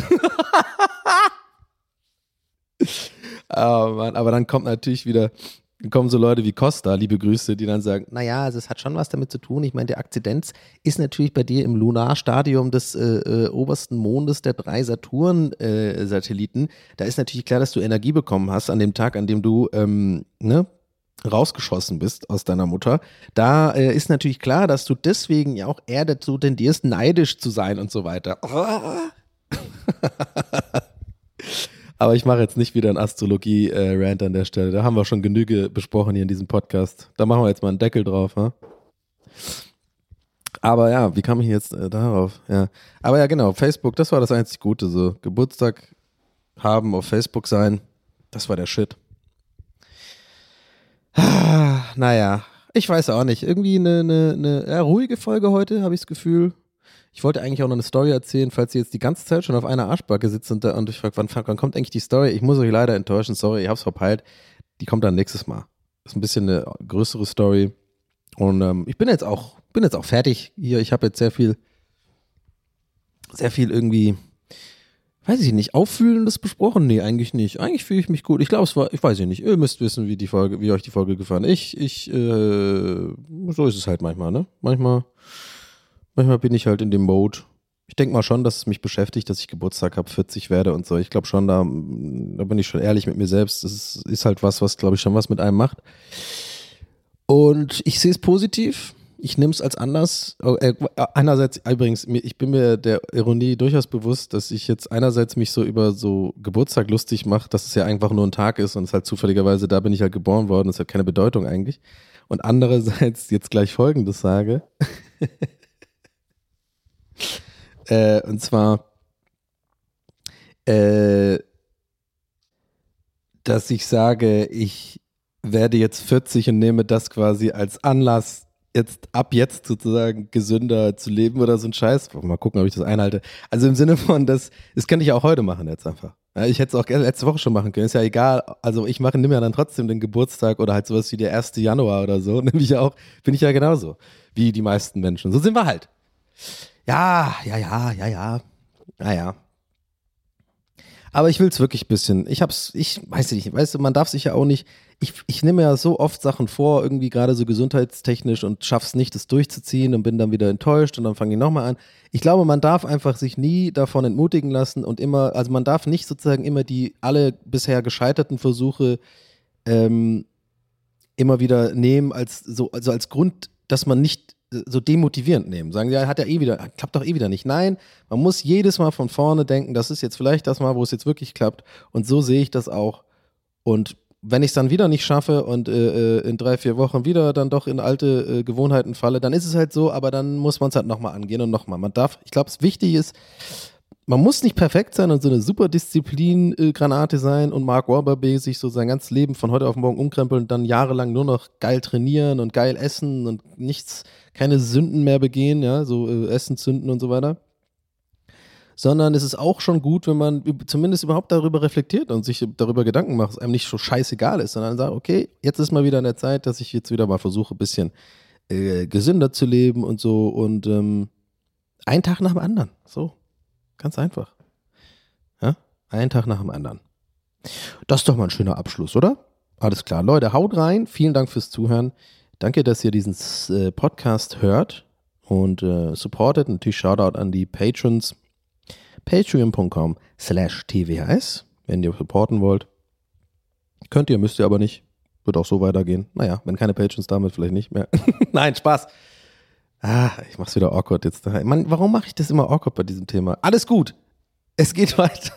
Oh Mann, aber dann kommen so Leute wie Costa, liebe Grüße, die dann sagen, naja, also es hat schon was damit zu tun. Ich meine, der Akzidenz ist natürlich bei dir im Lunarstadium des obersten Mondes der 3 Saturn-Satelliten. Da ist natürlich klar, dass du Energie bekommen hast an dem Tag, an dem du rausgeschossen bist aus deiner Mutter. Da ist natürlich klar, dass du deswegen ja auch eher dazu tendierst, neidisch zu sein und so weiter. Aber ich mache jetzt nicht wieder einen Astrologie-Rant an der Stelle. Da haben wir schon Genüge besprochen hier in diesem Podcast. Da machen wir jetzt mal einen Deckel drauf. Ha? Aber ja, wie kam ich jetzt darauf? Ja. Aber ja, genau, Facebook, das war das einzig Gute. So Geburtstag haben, auf Facebook sein, das war der Shit. Naja, ich weiß auch nicht. Irgendwie eine ruhige Folge heute, habe ich das Gefühl. Ich wollte eigentlich auch noch eine Story erzählen, falls ihr jetzt die ganze Zeit schon auf einer Arschbacke sitzt und ich frage, wann kommt eigentlich die Story? Ich muss euch leider enttäuschen, sorry, ich hab's verpeilt. Die kommt dann nächstes Mal. Das ist ein bisschen eine größere Story. Und ich bin jetzt auch fertig hier. Ich habe jetzt sehr viel irgendwie, weiß ich nicht, Auffühlendes besprochen. Nee, eigentlich nicht. Eigentlich fühle ich mich gut. Ich glaube, ich weiß nicht. Ihr müsst wissen, wie euch die Folge gefallen hat. So ist es halt manchmal, ne? Manchmal bin ich halt in dem Mode. Ich denke mal schon, dass es mich beschäftigt, dass ich Geburtstag habe, 40 werde und so. Ich glaube schon, da bin ich schon ehrlich mit mir selbst. Das ist halt was glaube ich schon was mit einem macht. Und ich sehe es positiv. Ich nehme es als Anlass. Einerseits, übrigens, ich bin mir der Ironie durchaus bewusst, dass ich jetzt einerseits mich so über so Geburtstag lustig mache, dass es ja einfach nur ein Tag ist und es halt zufälligerweise, da bin ich halt geboren worden. Das hat keine Bedeutung eigentlich. Und andererseits jetzt gleich Folgendes sage. Und zwar, dass ich sage, ich werde jetzt 40 und nehme das quasi als Anlass, ab jetzt sozusagen gesünder zu leben oder so ein Scheiß. Mal gucken, ob ich das einhalte. Also im Sinne von, das könnte ich auch heute machen jetzt einfach. Ja, ich hätte es auch letzte Woche schon machen können, ist ja egal. Also ich nehme ja dann trotzdem den Geburtstag oder halt sowas wie der 1. Januar oder so. Bin ich ja genauso wie die meisten Menschen. So sind wir halt. Ja. Naja. Aber ich will es wirklich ein bisschen. Ich weiß nicht, weißt du, man darf sich ja auch nicht. Ich nehme ja so oft Sachen vor, irgendwie gerade so gesundheitstechnisch und schaff's nicht, das durchzuziehen und bin dann wieder enttäuscht und dann fange ich nochmal an. Ich glaube, man darf einfach sich nie davon entmutigen lassen und also man darf nicht sozusagen immer alle bisher gescheiterten Versuche immer wieder nehmen als Grund, dass man nicht so demotivierend nehmen. Sagen, ja, klappt doch eh wieder nicht. Nein, man muss jedes Mal von vorne denken, das ist jetzt vielleicht das Mal, wo es jetzt wirklich klappt. Und so sehe ich das auch. Und wenn ich es dann wieder nicht schaffe und in 3-4 Wochen wieder dann doch in alte Gewohnheiten falle, dann ist es halt so, aber dann muss man es halt nochmal angehen und nochmal. Ich glaube, es wichtig ist, man muss nicht perfekt sein und so eine super Disziplin-Granate sein und Mark Wahlberg-mäßig so sein ganzes Leben von heute auf morgen umkrempeln und dann jahrelang nur noch geil trainieren und geil essen und keine Sünden mehr begehen, ja, so Essen, Sünden und so weiter. sondern es ist auch schon gut, wenn man zumindest überhaupt darüber reflektiert und sich darüber Gedanken macht, dass einem nicht so scheißegal ist, sondern sagt, okay, jetzt ist mal wieder an der Zeit, dass ich jetzt wieder mal versuche, ein bisschen gesünder zu leben und so und einen Tag nach dem anderen. So, ganz einfach. Ja? Einen Tag nach dem anderen. Das ist doch mal ein schöner Abschluss, oder? Alles klar. Leute, haut rein. Vielen Dank fürs Zuhören. Danke, dass ihr diesen Podcast hört und supportet. Natürlich Shoutout an die Patrons. Patreon.com/TWHS, wenn ihr supporten wollt. Könnt ihr, müsst ihr aber nicht. Wird auch so weitergehen. Naja, wenn keine Patrons damit, vielleicht nicht mehr. Nein, Spaß. Ich mach's wieder awkward jetzt. Mann, warum mache ich das immer awkward bei diesem Thema? Alles gut. Es geht weiter.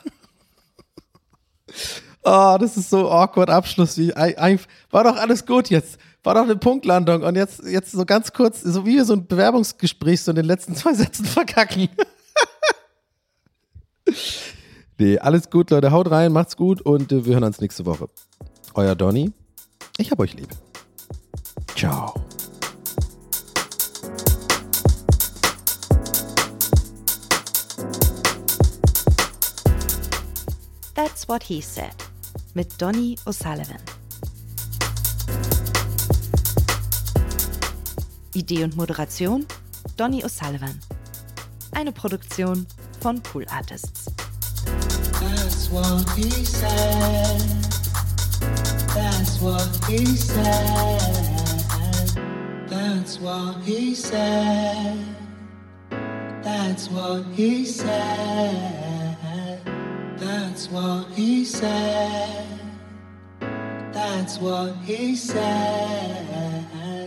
Oh, das ist so awkward Abschluss. War doch alles gut jetzt. War doch eine Punktlandung. Und jetzt so ganz kurz, so wie so ein Bewerbungsgespräch, so in den letzten 2 Sätzen verkacken. Nee, alles gut, Leute. Haut rein, macht's gut und wir hören uns nächste Woche. Euer Donny. Ich hab euch lieb. Ciao. That's What He Said mit Donny O'Sullivan. Idee und Moderation Donny O'Sullivan. Eine Produktion von Pool Artists. That's what he said. That's what he said. That's what he said. That's what he said. That's what he said. That's what he said.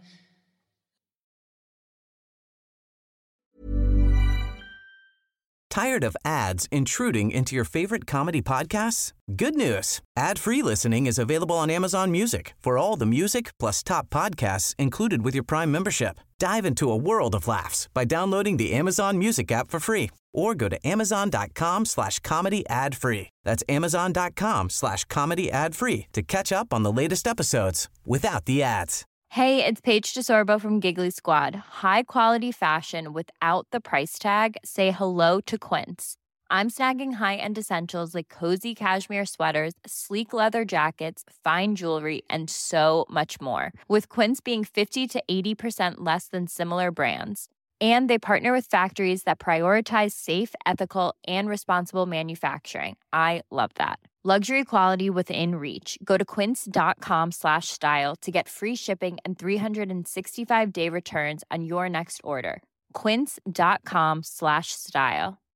Tired of ads intruding into your favorite comedy podcasts? Good news. Ad-free listening is available on Amazon Music for all the music plus top podcasts included with your Prime membership. Dive into a world of laughs by downloading the Amazon Music app for free or go to amazon.com/comedy ad-free. That's amazon.com/comedy ad-free to catch up on the latest episodes without the ads. Hey, it's Paige DeSorbo from Giggly Squad. High quality fashion without the price tag. Say hello to Quince. I'm snagging high-end essentials like cozy cashmere sweaters, sleek leather jackets, fine jewelry, and so much more. With Quince being 50 to 80% less than similar brands. And they partner with factories that prioritize safe, ethical, and responsible manufacturing. I love that. Luxury quality within reach. Go to quince.com/style to get free shipping and 365-day returns on your next order. Quince.com/style.